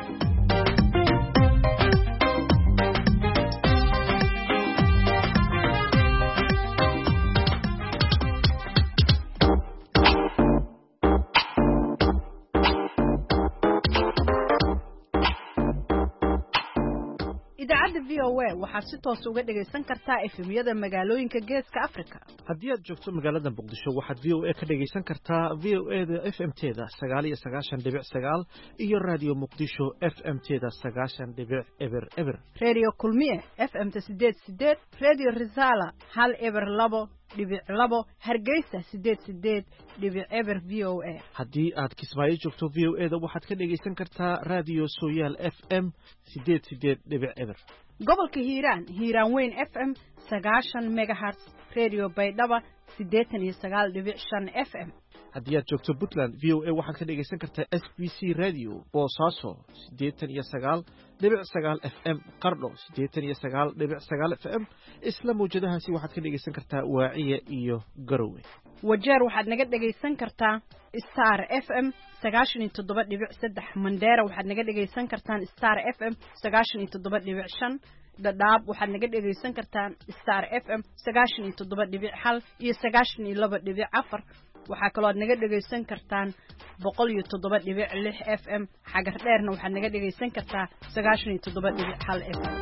V O A waxaad si toos uga dhagaysan kartaa F M-yada magaalooyinka Geeska Afrika. Haddii aad joogto magaalada Muqdisho waxaad V O A ka dhagaysan kartaa V O A-da F M-teeda sagaal iyo sagaashan dhibic sagaal iyo Radio Muqdisho F M-teeda sagaashan dhibic eber eber. Radio Kulmiye F M-ta sideed sideed, Radio Risala hal eber labo dhibic labo, Hargeysa sideed sideed dhibic eber V O A. Haddii aad Kismaayo joogto V O A-da waxaad ka dhagaysan kartaa Radio Sooyaal F M sideed sideed dhibic eber. gobolka Hiiraan Hiiraan Weyn F M sagaashan megahertz Radio Baydhaba siddeetan iyo sagaal dhibic shan F M. haddii aad joogto Puntland V O A waxaad ka dhagaysan kartaa S B C Radio Boosaaso siddeetan iyo sagaal dhibic sagaal F M Qardho siddeetan iyo sagaal dhibic sagaal F M isla mawjadahaasi waxaad ka dhagaysan kartaa Waaciya iyo Garowe Wajeer waxaad naga dhagaysan kartaa Star F M sagaashan iyo toddoba dhibic saddex Mandera waxaad naga dhagaysan kartaan Star F M sagaashan iyo toddoba dhibic shan Dadaab waxaad naga dhagaysan kartaan Star F M sagaashan iyo toddoba dhibic hal iyo sagaashan iyo laba dhibic afar waxaa kaloo aad naga dhagaysan kartaan boqol iyo toddoba dhibic lix F M xagar dheerna waxaad naga dhagaysan kartaa sagaashan iyo toddoba dhibic hal F M.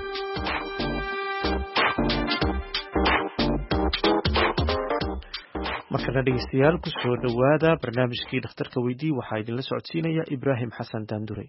markana dhegeystayaal ku soo dhawaada barnaamijkii dhakhtarka weydii waxaa idinla socodsiinaya Ibraahim Xasan Daandure.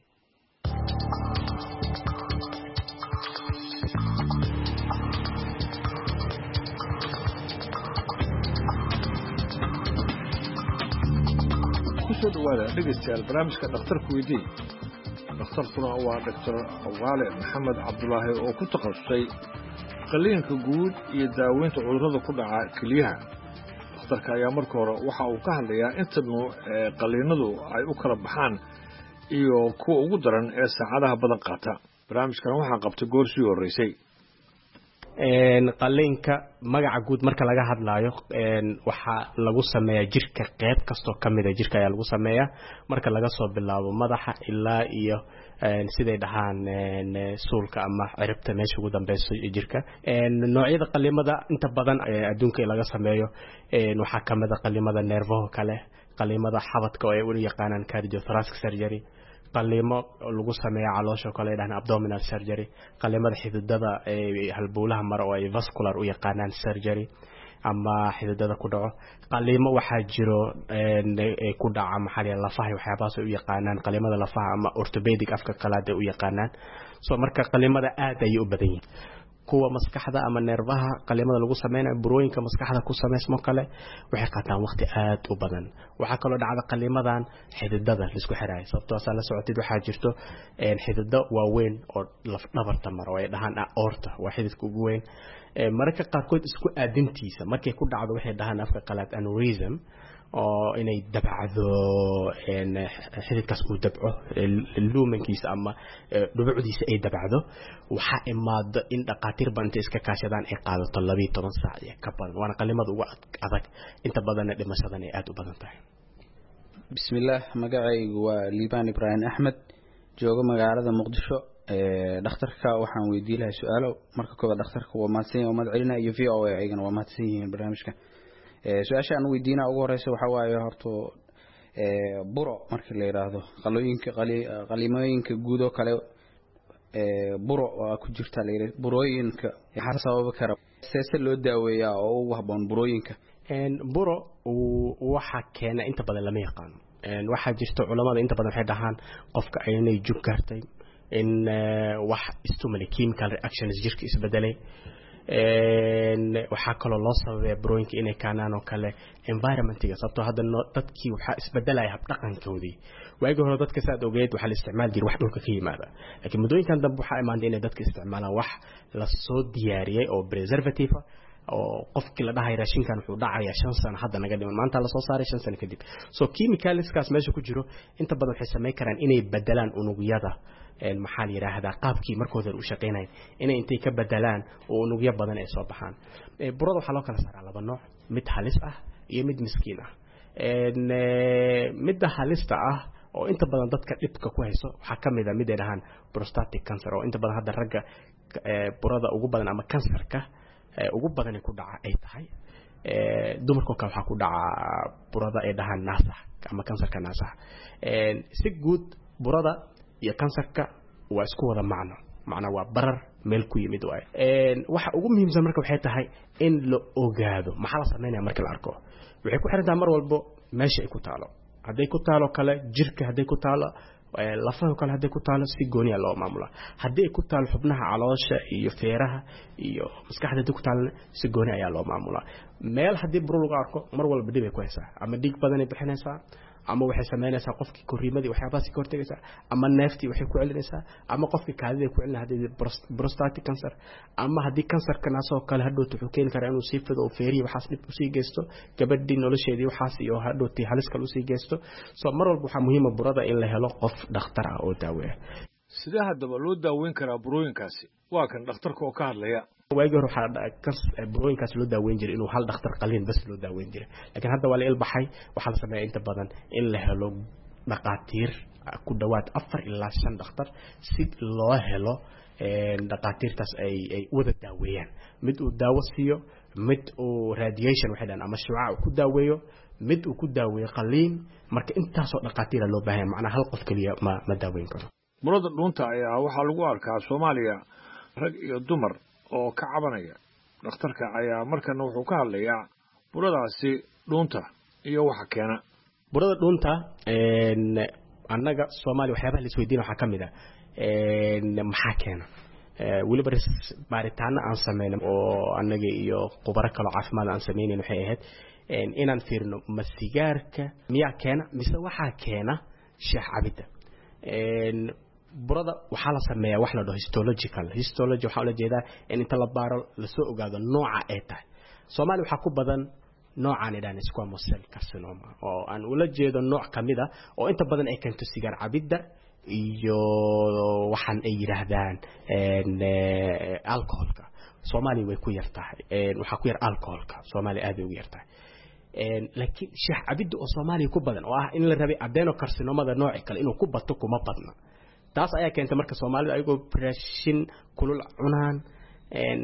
kusoo dhawaada dhegeystayaal barnaamijka dhakhtarka weydii dhakhtarkuna waa Doctor Awaale Maxamed Cabdulaahi oo ku takhasusay qalliinka guud iyo daaweynta cudurrada ku dhaca kelyaha dhakhtarka ayaa marka hore waxa uu ka hadlayaa inta nooc ee qalliinadu ay u kala baxaan iyo kuwa ugu daran ee saacadaha badan qaata barnaamijkan waxaa qabtay goor sii horeysay qalliinka magaca guud marka laga hadlaayo waxaa lagu sameeyaa jirka qayb kastoo ka mid ah jirka ayaa lagu sameeyaa marka laga soo bilaabo madaxa ilaa iyo siday dhahaan suulka ama ciribta meesha ugu dambeyso jirka noocyada qalliimada inta badan adduunka laga sameeyo waxaa ka mid ah qalliimada neerfaha kale qalliimada xabadka oo ay u yaqaanaan cardiothoracic surgery qalliimo lagu sameeyo caloosha kale ay dhahaan abdominal surgery qalliimada xididada ee halbowlaha mar oo ay vascular u yaqaanaan surgery ama xididada ku dhaco qalliimo waxaa jiro ee ku dhaca maxalli lafaha waxyaabahaas ay u yaqaanaan qalliimada lafaha ama orthopedic afka qalaad ay u yaqaanaan soo marka qalliimada aad ay u badan yihiin kuwa maskaxda ama neerfaha qalliimada lagu sameeyo burooyinka maskaxda ku sameysmo kale waxay qaataan waqti aad u badan waxa kale oo dhacda qalliimadan xididada la isku xiraay sababtoo ah la socotid waxa jirto een xidido waaweyn oo laf dhabarta mar oo ay dhahaan aorta waa xididka ugu weyn marka qaarkood isku aadintiisa markay ku dhacdo waxay dhahaan afka qalaad aneurysm oo inay dabacdo een xididkaas uu dabco luumankiisa ama dhubucdiisa ay dabacdo waxa imaado in dhaqaatiir banta iska kaashadaan ay qaadato laba iyo toban saac iyo ka badan waana qalimada ugu adag inta badan dhimashadan ay aad u badan tahay bismillaah magacaygu waa Liibaan Ibrahim Axmed jooga magaalada Muqdisho ee dhakhtarka waxaan weydiin lahaa su'aalo marka koowaad dhakhtarka waa mahadsan yahay umad celina iyo V O A ayagana waa mahadsan yihiin barnaamijka ee su'aasha aan weydiinaa ugu horeysa waxa waaye horto ee buro marka la yiraahdo qalooyinka qalimooyinka guud oo kale ee buro waa ku jirta la yiraahdo burooyinka waxa sabab kara seese loo daaweeyaa oo ugu habboon burooyinka een buro waxa keena inta badan lama yaqaan een waxa jirto culimada inta badan waxay dhahaan qofka aynay jug gaartay in wax stimuli chemical reactions jirka isbedelay een waxa kale loo sababeeyaa burooyinka inay kaanaan oo kale environmentiga sababtoo hadda dadkii waxa isbedelay hab dhaqankoodii waagi hore dadka saad ogeed waxa la isticmaal jiray wax dhulka ka yimaada laakiin mudooyinkan dambe waxa imaanday inay dadka isticmaalaan wax la soo diyaariyay oo preservative oo qofkii la dhahay raashinkan wuxuu dhacayaa shan sano hadda naga dhiman maanta la soo saaray shan sano kadib so chemicalskaas meesha ku jiro inta badan waxay sameyn karaan inay bedelaan unugyada een maxaa la yiraahdaa qaabkii markooda u shaqeynay inay intay ka bedelaan oo unugyo badan ay soo baxaan ee burada waxa loo kala saaraa laba nooc mid halis ah iyo mid miskiin ah een mid halista ah oo inta badan dadka dhibka ku hayso waxa kamid ah mid ay dhahaan prostatic cancer oo inta badan hadda ragga burada ugu badan ama kansarka ugu badan ku dhaca ay tahay ee dumarka ka waxa ku dhaca burada ay dhahaan naasaha ama kansarka naasaha een si guud burada iyo kansarka waa isku wada macno macna waa barar meel ku yimid waay een waxa ugu muhiimsan marka waxay tahay in la ogaado maxaa la sameeyaa marka la arko waxay ku xirantaa mar walba meesha ay ku taalo haday ku taalo kale jirka haday ku taalo lafaha kale haday ku taalo si gooni ah loo maamula haday ku taalo xubnaha caloosha iyo feeraha iyo maskaxda haday ku taalo si gooni ayaa loo maamula meel hadii buro lagu arko mar walba dib ay ku haysaa ama dhiig badan ay bixinaysaa ama waxay sameynaysaa qofkii koriimadii waxyaabaha si hortagaysaa ama neeftii waxay ku celinaysaa ama qofkii kaadida ku celinaysaa hadii prostatic cancer ama hadii kansarka naasoo kale hadhow wuxuu keeni karaa inuu sii fido oo feerihi waxaas dhib u sii geysto gabadhii nolosheedii waxaas iyo hadhow tii halis kale u sii geysto soo mar walba waxa muhiim ah burada in la helo qof dhakhtar ah oo daaweeya sida hadaba loo daaweyn karaa burooyinkaasi waa kan dhakhtarka oo ka hadlaya waagi hore waxa burooyinkaas loo daaweyn jiray inuu hal dhakhtar qaliin bas loo daaweyn jiray laakiin hadda waa la ilbaxay waxa la sameeyaa inta badan in la helo dhaqaatiir ku dhawaad afar ilaa shan dhakhtar si loo helo een dhaqaatiirtaas ay ay wada daaweeyaan mid uu daawo siiyo mid uu radiation waxa dhan ama shucaac ku daaweeyo mid uu ku daaweeyo qaliin marka intaas oo dhaqaatiir loo baahan macna hal qof kaliya ma ma daaweyn karo burada dhunta ayaa waxa lagu arkaa Soomaaliya rag iyo dumar oo ka cabanaya dhakhtarka ayaa markan wuxuu ka hadlayaa buradaasi dhunta iyo waxa keena burada dhunta een annaga Soomaali waxyaabaha la isweydiin waxa kamid ah een maxaa keena ee waliba baaritaano aan sameeyno oo annaga iyo khubaro kale caafimaad aan sameeyno waxay ahayd een inaan fiirno ma sigaarka miyaa keena mise waxa keena shaah cabida een burada waxa la sameeyaa wax la dhaho histological histology waxa la jeedaa in inta la baaro la soo ogaado nooca ay tahay Soomaali waxa ku badan noocan idaan squamous cell carcinoma oo aan ula jeedo nooc kamida oo inta badan ay keento sigaar cabida iyo waxan ay yiraahdaan een alcoholka Soomaali way ku yartahay een waxa ku yar alcoholka Soomaali aad ugu yartahay een laakiin shaah cabida oo Soomaali ku badan oo ah in la rabay adenocarcinomada nooc kale inuu ku bato kuma badna taas ayaa keentay marka Soomaalida ayagoo raashin kulul cunaan een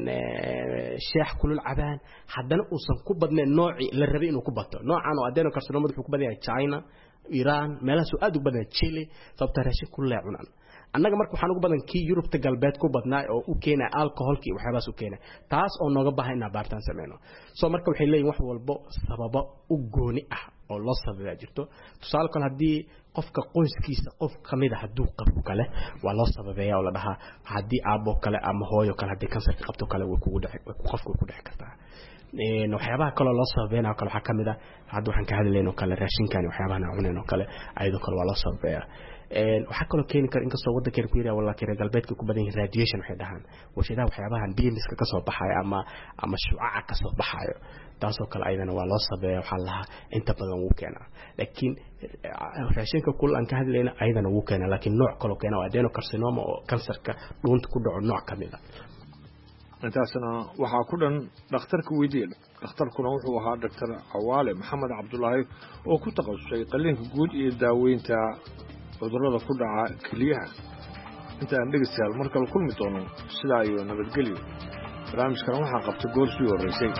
shaah kulul cabaan haddana uusan ku badneen nooci la rabay inuu ku bato noocan oo adenocarcinomada wuxuu ku badan yahay China Iran meelaha aad u badan Chile sababta raashin kulul cunaan annaga marka waxaan ugu badan kii Yurubta galbeed ku badnaa oo u keenay alcoholkii waxyaabaas u keenay taas oo nooga baahan inaan baartaan sameeyno soo marka waxay leeyihiin wax walba sababa u gooni ah oo loo sababaa jirto tusaale kale hadii qofka qoyskiisa qof kamid ah haduu qabo kale waa loo sababeeyaa oo la dhahaa hadii aabo kale ama hooyo kale hadii kansar qabto kale way kugu dhaxay qofku ku dhax kartaa ee waxyaabaha kale loo sababeeyaa kale waxa kamid ah hadda waxaan ka hadlaynaa kale raashinkan waxyaabaha aan cunayno kale ayadoo kale waa loo sababeeyaa een waxa kale keeni kara inkastoo wadankeena ku yiraahdo wallahi reer galbeedka ku badan yahay radiation waxay dhahaan warshadaha waxyaabahan beamska ka soo baxay ama ama shucaca ka soo baxayo taasoo kale ayadana waa loo sabeeyaa waxa la inta badan uu keenaa laakiin raashinka kul aan ka hadlayna ayadana uu keenaa laakiin nooc kale keena waa adenocarcinoma oo kansarka dhuunta ku dhaco nooc kamid ah intaasna waxaa ku dhan dhakhtarka weydiin dhakhtarkuna wuxuu ahaa doctor Awaale Maxamed Cabdullaahi oo ku takhasusay qalliinka guud iyo daaweynta cudurrada ku dhaca kaliyaha inta aan dhegeystayaal marka la kulmi doono sidaa iyo nabadgelyo barnaamijkan waxaa qabtay goor sii horeysay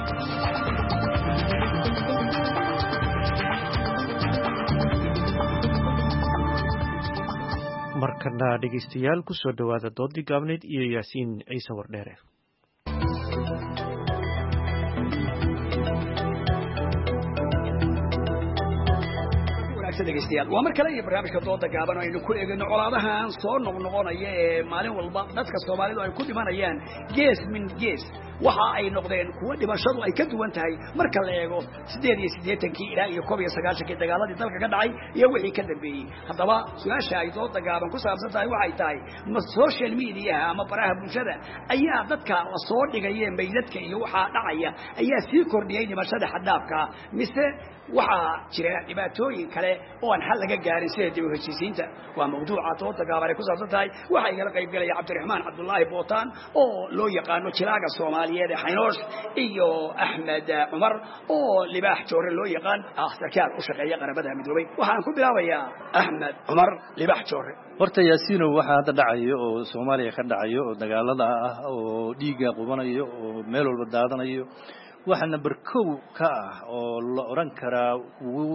markana dhegeystayaal ku soo dhawaada doodii gaabneed iyo Yaasiin Ciise Wardheere dhegeystayaal waa mar kale iyo barnaamijka dooda gaaban oo aynu ku eegno colaadahan soo noqnoqonaya ee maalin walba dadka Soomaalidu ay ku dhimanayaan gees min gees waxa ay noqdeen kuwa dhimashadu ay ka duwan tahay marka la eego sideed iyo siddeetan-kii ilaa iyo koob iyo sagaashan-kii dagaaladii dalka ka dhacay iyo wixii ka dambeeyay haddaba su'aasha ay dooda gaaban ku saabsan tahay waxay tahay ma social media ama baraha bulshada ayaa dadka la soo dhigayeen meydadka iyo waxa dhacaya ayaa sii kordhiyay dhimashada xaddaafka mise waxaa jira dhibaatooyin kale oo aan xal laga gaarin sida dib u heshiisiinta waa mawduuca dooda gaaban ay ku saabsan tahay waxa igala qayb galaya Cabdiraxmaan Cabdullaahi Bootaan oo loo yaqaano jilaaga Soomaaliyeed ee Xaynoos iyo Axmed Cumar oo libaax joore loo yaqaan ah sarkaal u shaqeeya qaramada midoobay waxaan ku bilaabayaa Axmed Cumar libaax joore horta Yaasiino waxa hadda dhacayo oo Soomaaliya ka dhacayo oo dagaalada ah oo dhiiga qubanayo oo meel walba daadanayo waxa number two ka ah oo la oran karaa uu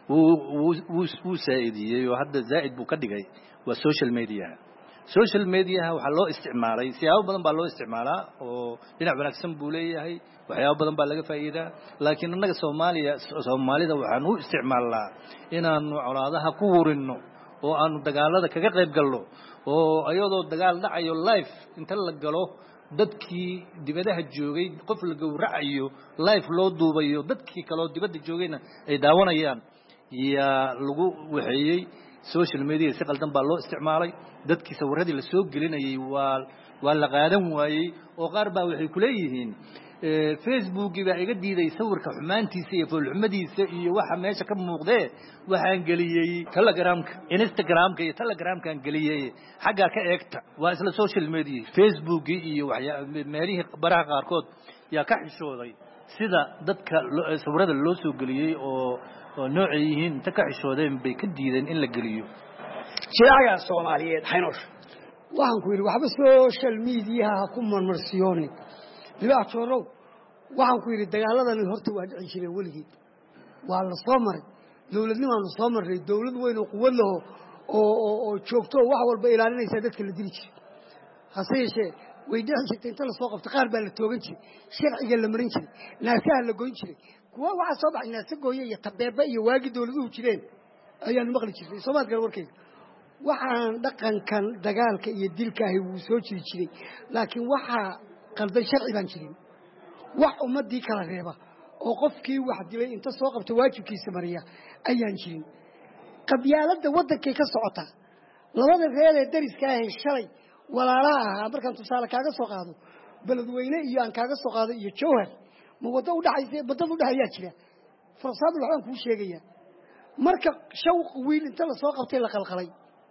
uu uu saaidiyay oo hadda zaaid buu ka dhigay waa social media social media waxa loo isticmaalay siyaabo badan baa loo isticmaalaa oo dhinac wanaagsan buu leeyahay waxyaabo badan baa laga faa'iidaa laakiin annaga Soomaaliya Soomaalida waxaan u isticmaalnaa inaanu colaadaha ku warino oo aanu dagaalada kaga qayb galno oo ayadoo dagaal dhacayo live inta la galo dadkii dibadaha joogay qof la gowracayo live loo duubayo dadkii kale oo dibadda joogayna ay daawanayaan ya lagu waxeeyay social media si qaldan baa loo isticmaalay dadkii sawirradii la soo gelinayay waa waa la qaadan waayay oo qaar baa waxay ku leeyihiin Facebook baa iga diiday sawirka xumaantiisa iyo foolxumadiisa iyo waxa meesha ka muuqdee waxaan galiyay Telegramka Instagramka iyo Telegramkan galiyay xagga ka eegta waa isla social media Facebook iyo meelihii baraha qaarkood yaa ka xishooday sida dadka sawirada loo soo galiyay oo oo noocay yihiin inta ka xishoodeen bay ka diideen in la galiyo jilaaga Soomaaliyeed Xaynoos waxaan ku yiri waxba social media ku marmarsiyoonay libaax joorow waxaan ku yiri dagaaladan horta waa dhici jiray waligeed waa la soo maray dawladnimaanu soo maray dawlad weyn oo quwad leh oo oo joogto wax walba ilaalinaysa dadka la dili jiray hase yeeshee way dhici jirtay inta la soo qabto qaar baa la toogan jiray sharciga la marin jiray naasaha la goyn jiray kuwa waxa soo baxay naasa gooye iyo tabeeba iyo waagi dawladuhu jireen ayaan maqli jiray Soomaaliga warkayga waxaan dhaqankan dagaalka iyo dilka ay uu soo jiri jiray laakiin waxa qaldan sharci baan jirin wax ummadii kala reeba oo qofkii wax dilay inta soo qabto waajibkiisa mariya ayaan jirin qabyaalada wadankay ka socota labada reer ee dariska ah shalay walaalaha markaan tusaale kaaga soo qaado beledweyne iyo aan kaaga soo qaado iyo Jowhar ma wada u dhaxaysay badada u dhaxaya jira farsaad waxaan ku sheegaya marka shawq wiil inta la soo qabtay la qalqalay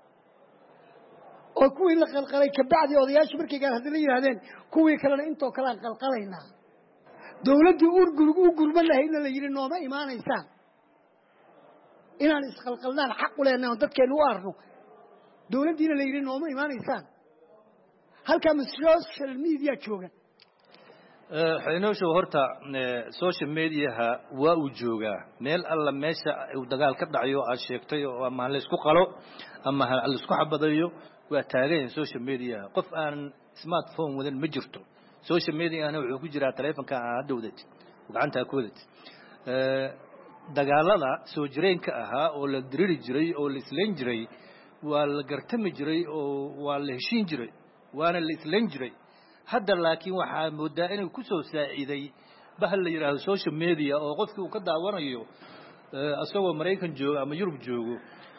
oo kuwii la qalqalay ka bacdi odayaashu markay gaar hadii la yiraahdeen kuwii kalena intoo kala qalqalayna dawladdu urgurgu u gurman lahayna la yiri nooma iimaanaysa inaan isqalqalnaan xaq u leenahay dadkeenu u arno dawladdiina la yiri nooma iimaanaysa halka social media jooga xaynoosho horta social media waa uu joogaa meel alla meesha uu dagaal ka dhacayo aad sheegtay oo ama la isku qalo ama la isku xabadayo waa taagan social media qof aan smartphone wadan ma jirto social media ana wuxuu ku jiraa taleefanka aad dawlad gacanta ku wadad ee dagaalada soo jireenka ahaa oo la diriri jiray oo la isleen jiray waa la gartami jiray oo waa la heshiin jiray waana la isleen jiray hadda laakiin waxa moodaa inuu ku soo saaciday bahal la yiraahdo social media oo qofkii uu ka daawanayo asagoo Mareykan joogo ama Yurub joogo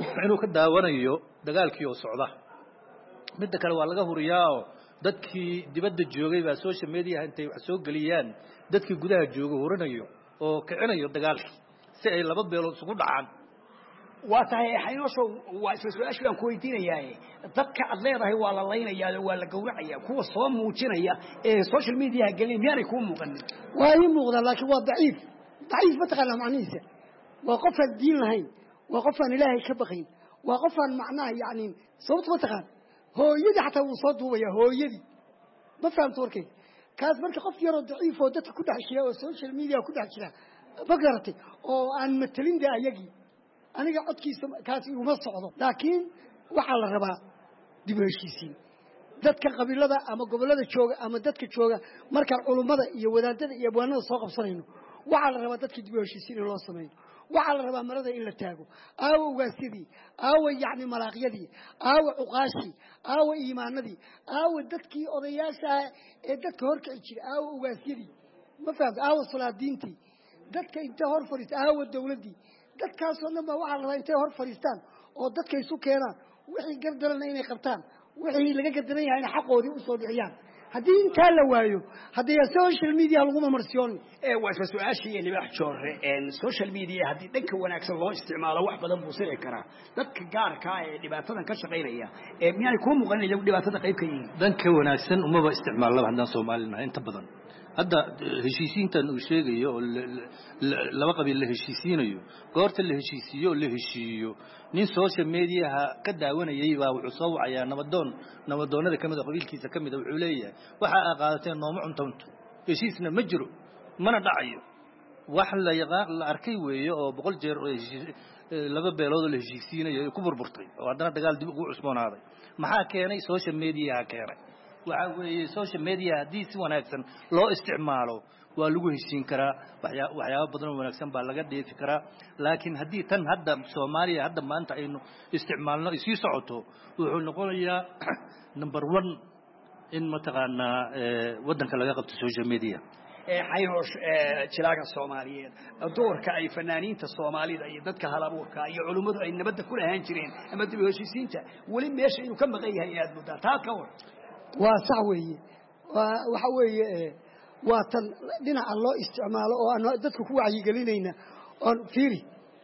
inuu ka daawanayo dagaalkii oo socda midda kale waa laga huriyaa oo dadkii dibadda joogay baa social media intay wax soo galiyaan dadkii gudaha jooga hurinayo oo kicinayo dagaalkii si ay laba beelood isugu dhacaan waa tahay xaynoosho waa isla su-aashii aan ku weydiinayaa dadka aad leedahay waa la laynayaa waa la gowracayaa kuwa soo muujinaya ee social media galin miyaanay kuu muuqanin waa ii muuqdaa laakiin waa daciif daciif ma taqaanaa macnihiisa waa qof aan diin lahayn waa qof aan ilaahay ka baqayn waa qof aan macnaha yacni sababta ma taqaan hooyadii xataa wuu soo duubayaa hooyadii ma fahamta warkay kaas marka qof yaroo daciif oo dadka ku dhex jira oo social media ku dhex jira ma garatay oo aan matelin de ayagii aniga codkiisa kaas iguma socdo laakiin waxaa la rabaa dib u heshiisiin dadka qabiilada ama gobolada jooga ama dadka jooga markaan culummada iyo wadaadada iyo abwaanada soo qabsanayno waxaa la rabaa dadka dib u heshiisiin in loo sameeyo waxaa la rabaa marada in la taago aawa ugaasyadii aawa yacni malaaqyadii aawa cuqaashii aawa iimaanadii aawa dadkii odayaasha ee dadka horkici jiray aawa ugaasyadii ma fahamta aawa salaadiintii dadka intay hor fadhiista aawa dawladdii dadkaasoo dhan baa waxaa la rabaa intay hor fadhiistaan oo dadka isu keenaan wixii gardarana inay qabtaan wixii laga gardaran yahay inay xaqoodii usoo dhiciyaan haddii intaa la waayo haddii social media laguma marsiyoon ee waa isla su-aashii libaax joorre social media haddii dhanka wanaagsan loo isticmaalo wax badan buu siri karaa dadka gaarka ah ee dhibaatadan ka shaqaynaya ee miyaanay kuu muuqanin iyagu dhibaatada qayb ka yihiin dhanka wanaagsan umaba isticmaalaba haddaan soomaalinahay inta badan hadda heshiisiintan uu sheegayo oo laba qabiil la heshiisiinayo goorta la heshiisiyo oo la heshiiyo nin social mediaha ka daawanayay baa wuxuu soo wacayaa nabadoon nabadoonada kamid ah qabiilkiisa kamid ah wuxuu leeyahay waxa ay qaadateen nooma cuntanto heshiisna ma jiro mana dhacayo wax la yaqaan la arkay weeyo oo boqol jeer laba beelood la heshiisiinayo ku burburtay oo haddana dagaal dib ugu cusboonaaday maxaa keenay social mediaha keenay waxa weeye social media haddii si wanaagsan loo isticmaalo waa lagu heshiin karaa waxyaabo badan oo wanaagsan baa laga dheefi karaa laakiin haddii tan hadda Soomaaliya hadda maanta aynu isticmaalno isii socoto wuxuu noqonayaa number one in mataqaana wadanka laga qabto social media ee xayhoosh jilaaga Soomaaliyeed doorka ay fanaaniinta Soomaalida iyo dadka halabuurka iyo culimadu ay nabadda ku lahaan jireen ama dib u heshiisiinta wali meesha inuu ka maqan yahay aad muddaa taa ka war waa sax weeye waxa weeye waa tan dhinaca loo isticmaalo oo aan dadku ku wacyigelinayna on fiiri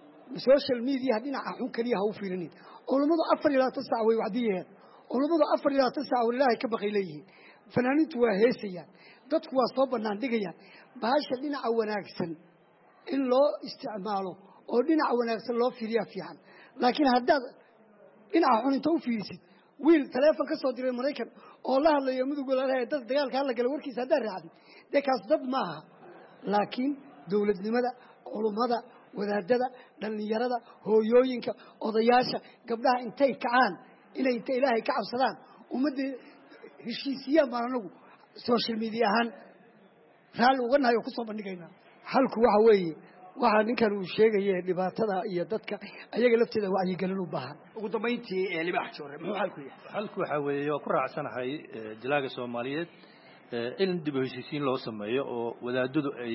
social media dhinaca xun kaliya ha u fiirinin culimadu afar iyo labaatan saac way wacdiyeen culimadu afar iyo labaatan saac Ilaahay ka baqay leeyihiin fanaaniintu waa heesayaan dadku waa soo banaan dhigayaan baasha dhinaca wanaagsan in loo isticmaalo oo dhinaca wanaagsan loo fiiriyaa fiican laakiin haddaad dhinaca xun inta u fiirisid wiil telefoon ka soo diray Mareykan oo la hadlayo mudug walaalahay dad dagaalka la galay warkiisa hadda raacday dadkaas dad maaha laakiin dawladnimada culumada wadaadada dhalinyarada hooyooyinka odayaasha gabdhaha intay kacaan inay inta Ilaahay ka cabsadaan ummadda heshiisiyaan baan anagu social media ahaan raal uga nahay ku soo bandhigaynaa halku waxa weeye waxa ninkan uu sheegay dhibaatada iyo dadka ayaga lafteeda wacyigelin u baahan ugu dambeyntii ee libaax joorre muxuu halku yahay halku waxa weeye waa ku raacsanahay jilaaga Soomaaliyeed in dib u heshiisiin loo sameeyo oo wadaadadu ay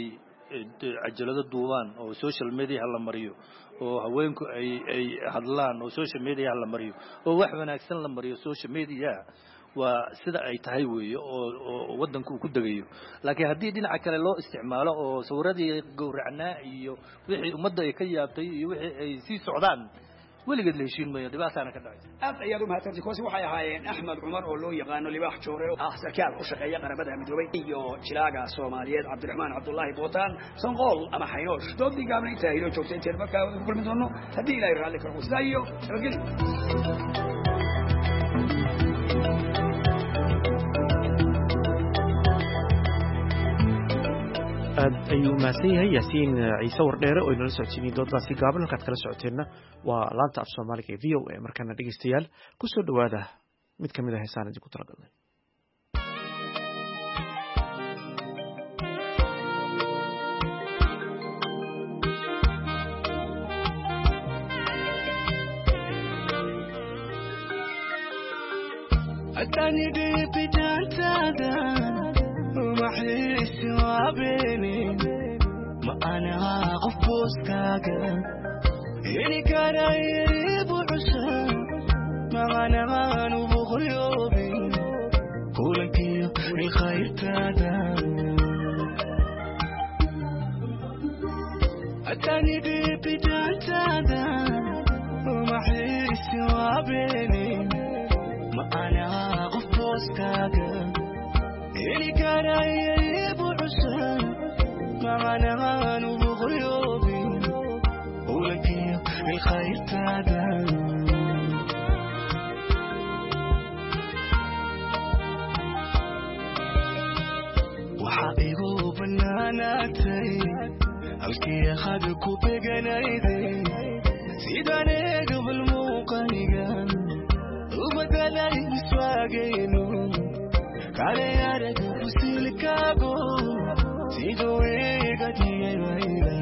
cajalada duubaan oo social media la mariyo oo haweenku ay ay hadlaan oo social media la mariyo oo wax wanaagsan la mariyo social media waa sida ay tahay weeyo oo wadanku ku dagayo laakiin hadii dhinaca kale loo isticmaalo oo sawirradii gowracnaa iyo wixii ummadda ay ka yaabtay iyo wixii ay si socdaan weligeed la heshiin maayo dhibaatana ka dhacay aad ayaad u mahadsantahay kuwaasi waxay ahaayeen Axmed Cumar oo loo yaqaan libaax joore ah sarkaal u shaqeeya qaramada midoobay iyo jilaaga Soomaaliyeed Cabdiraxmaan Cabdullaahi Bootaan Sanqool ama Xaynoosh doodii gaabna inta ay joogtay inta markaa ku kulmi doono hadii Ilaahay raali ka noqdo saayo ragil aad ayuu mahadsan yahay yaasiin ciise wardheere oo inala socodsiinay dooddaasi gaaban halkaad kala socoteenna waa laanta af soomaaliga ee v o a markaana dhegeystayaal ku soo dhowaada mid ka mid ah heesaan idinku talagalnay ومحيش وابيني ما أنا غفوس كاقا إني كان يريب الخير تادا أتاني بيبي جانتادا وما حيسي وابيني ما أنا غفوز كاقا إلي كان يجيب عسى ما أنا نبغ غيوبي ولكن الخير تادا وحقيقو بناناتي halkii aad ku beganayday sidaan qabl muuqaygan ubadalay iswaagayno kale arag fusilkaago sidoo iga diyaayla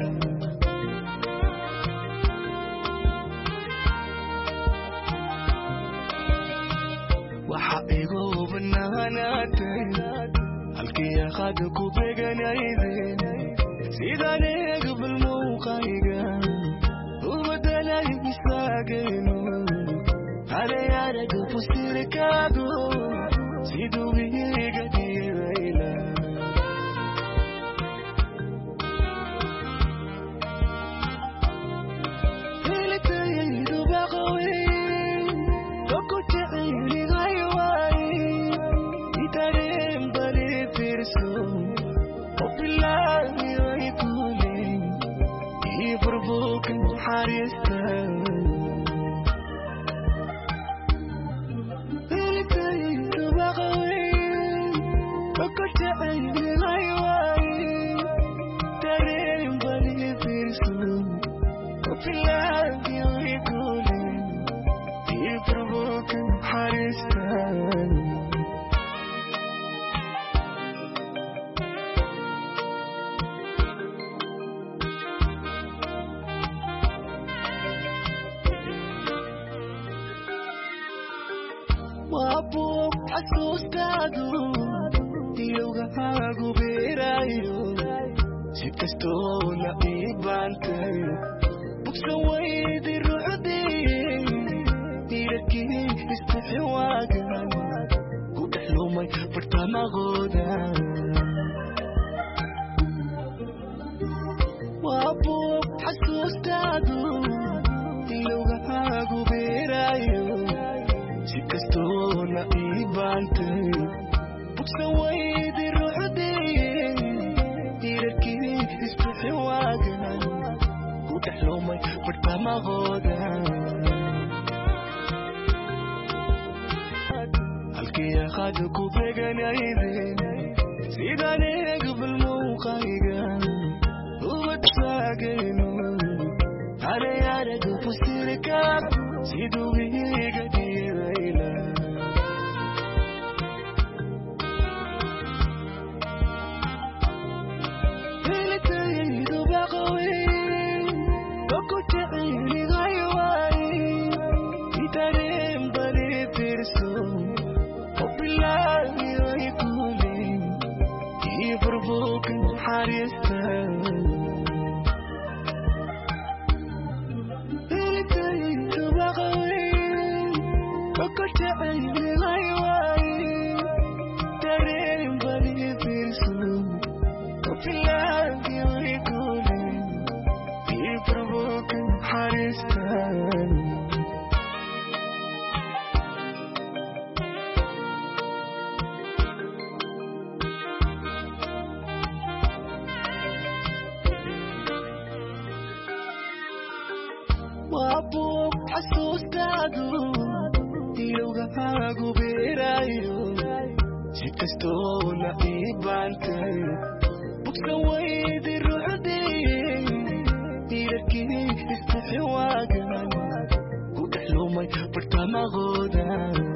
waxa igu banaanatay halkii aad ku beganayday sidaan qabl muuqaygan ubadalay iswaagayno kale arag fusilkaago sidoo iga diyaayla helitaydu baqawi kokotayni gaywai itarem bale firso opilahi oikuli iburbukan harista helitaydu baqawi kokotayni gaywai itarem bale firso opilahi oikuli iburbukan harista وابوك حسوس كادو ديوغا هاغو بيرايو سيكستونا إيبانتي بوكسوي دي الرعدي ديركي استحواغا قدحلو ماي برتاما غودا وابوك حسوس كادو ديوغا هاغو بيرايو سيكستونا إيبانتي بوكسوي دي الرعدي ديركي استحواغا قدحلو ماي برتاما غودا halkii aad ku beganayday sidaan qabl muuqaygan ubadsaagayno kale arag fusilkaago sidoo iga diyaayla helitaydu baqawi kokotayni gaywai itarem bale firso opilahi oikuli iburbukan harista helitaydu baqawi kokotayni gaywai tarem bale firso opilahi oikuli iburbukan harista وابوك حسوس كادو ديوغا هاغو بيرايو سيكستونا إيبانتي بوكسوي دي الرعدي ديركي استحواغا قدحلو ماي برتاما غودا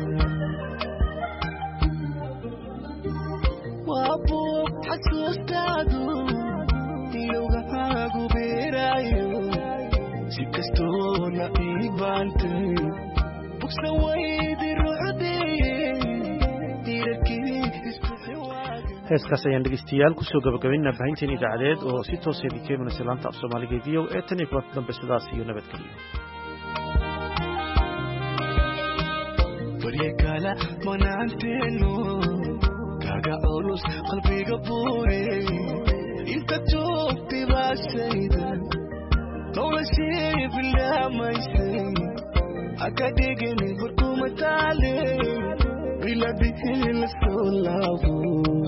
وابوك حسوس كادو ديوغا هاغو بيرايو سيكستونا إيبانتي بوكسوي دي الرعدي ديركي heeskaas ayaan dhegeystayaal kusoo gabagabaynaa baahinteen idaacadeed oo si toos ah idinka imanaysa laanta af Soomaaliga v o a ee tan iyo kulanti dambe sidaas iyo nabadgelyo Kala mananteno kaga حسوس قلبي قبوري انت توفتي باشيدا قول شيء بالله ما يسي أكاديجني بركومة تعلي بلا بيهي لسولافو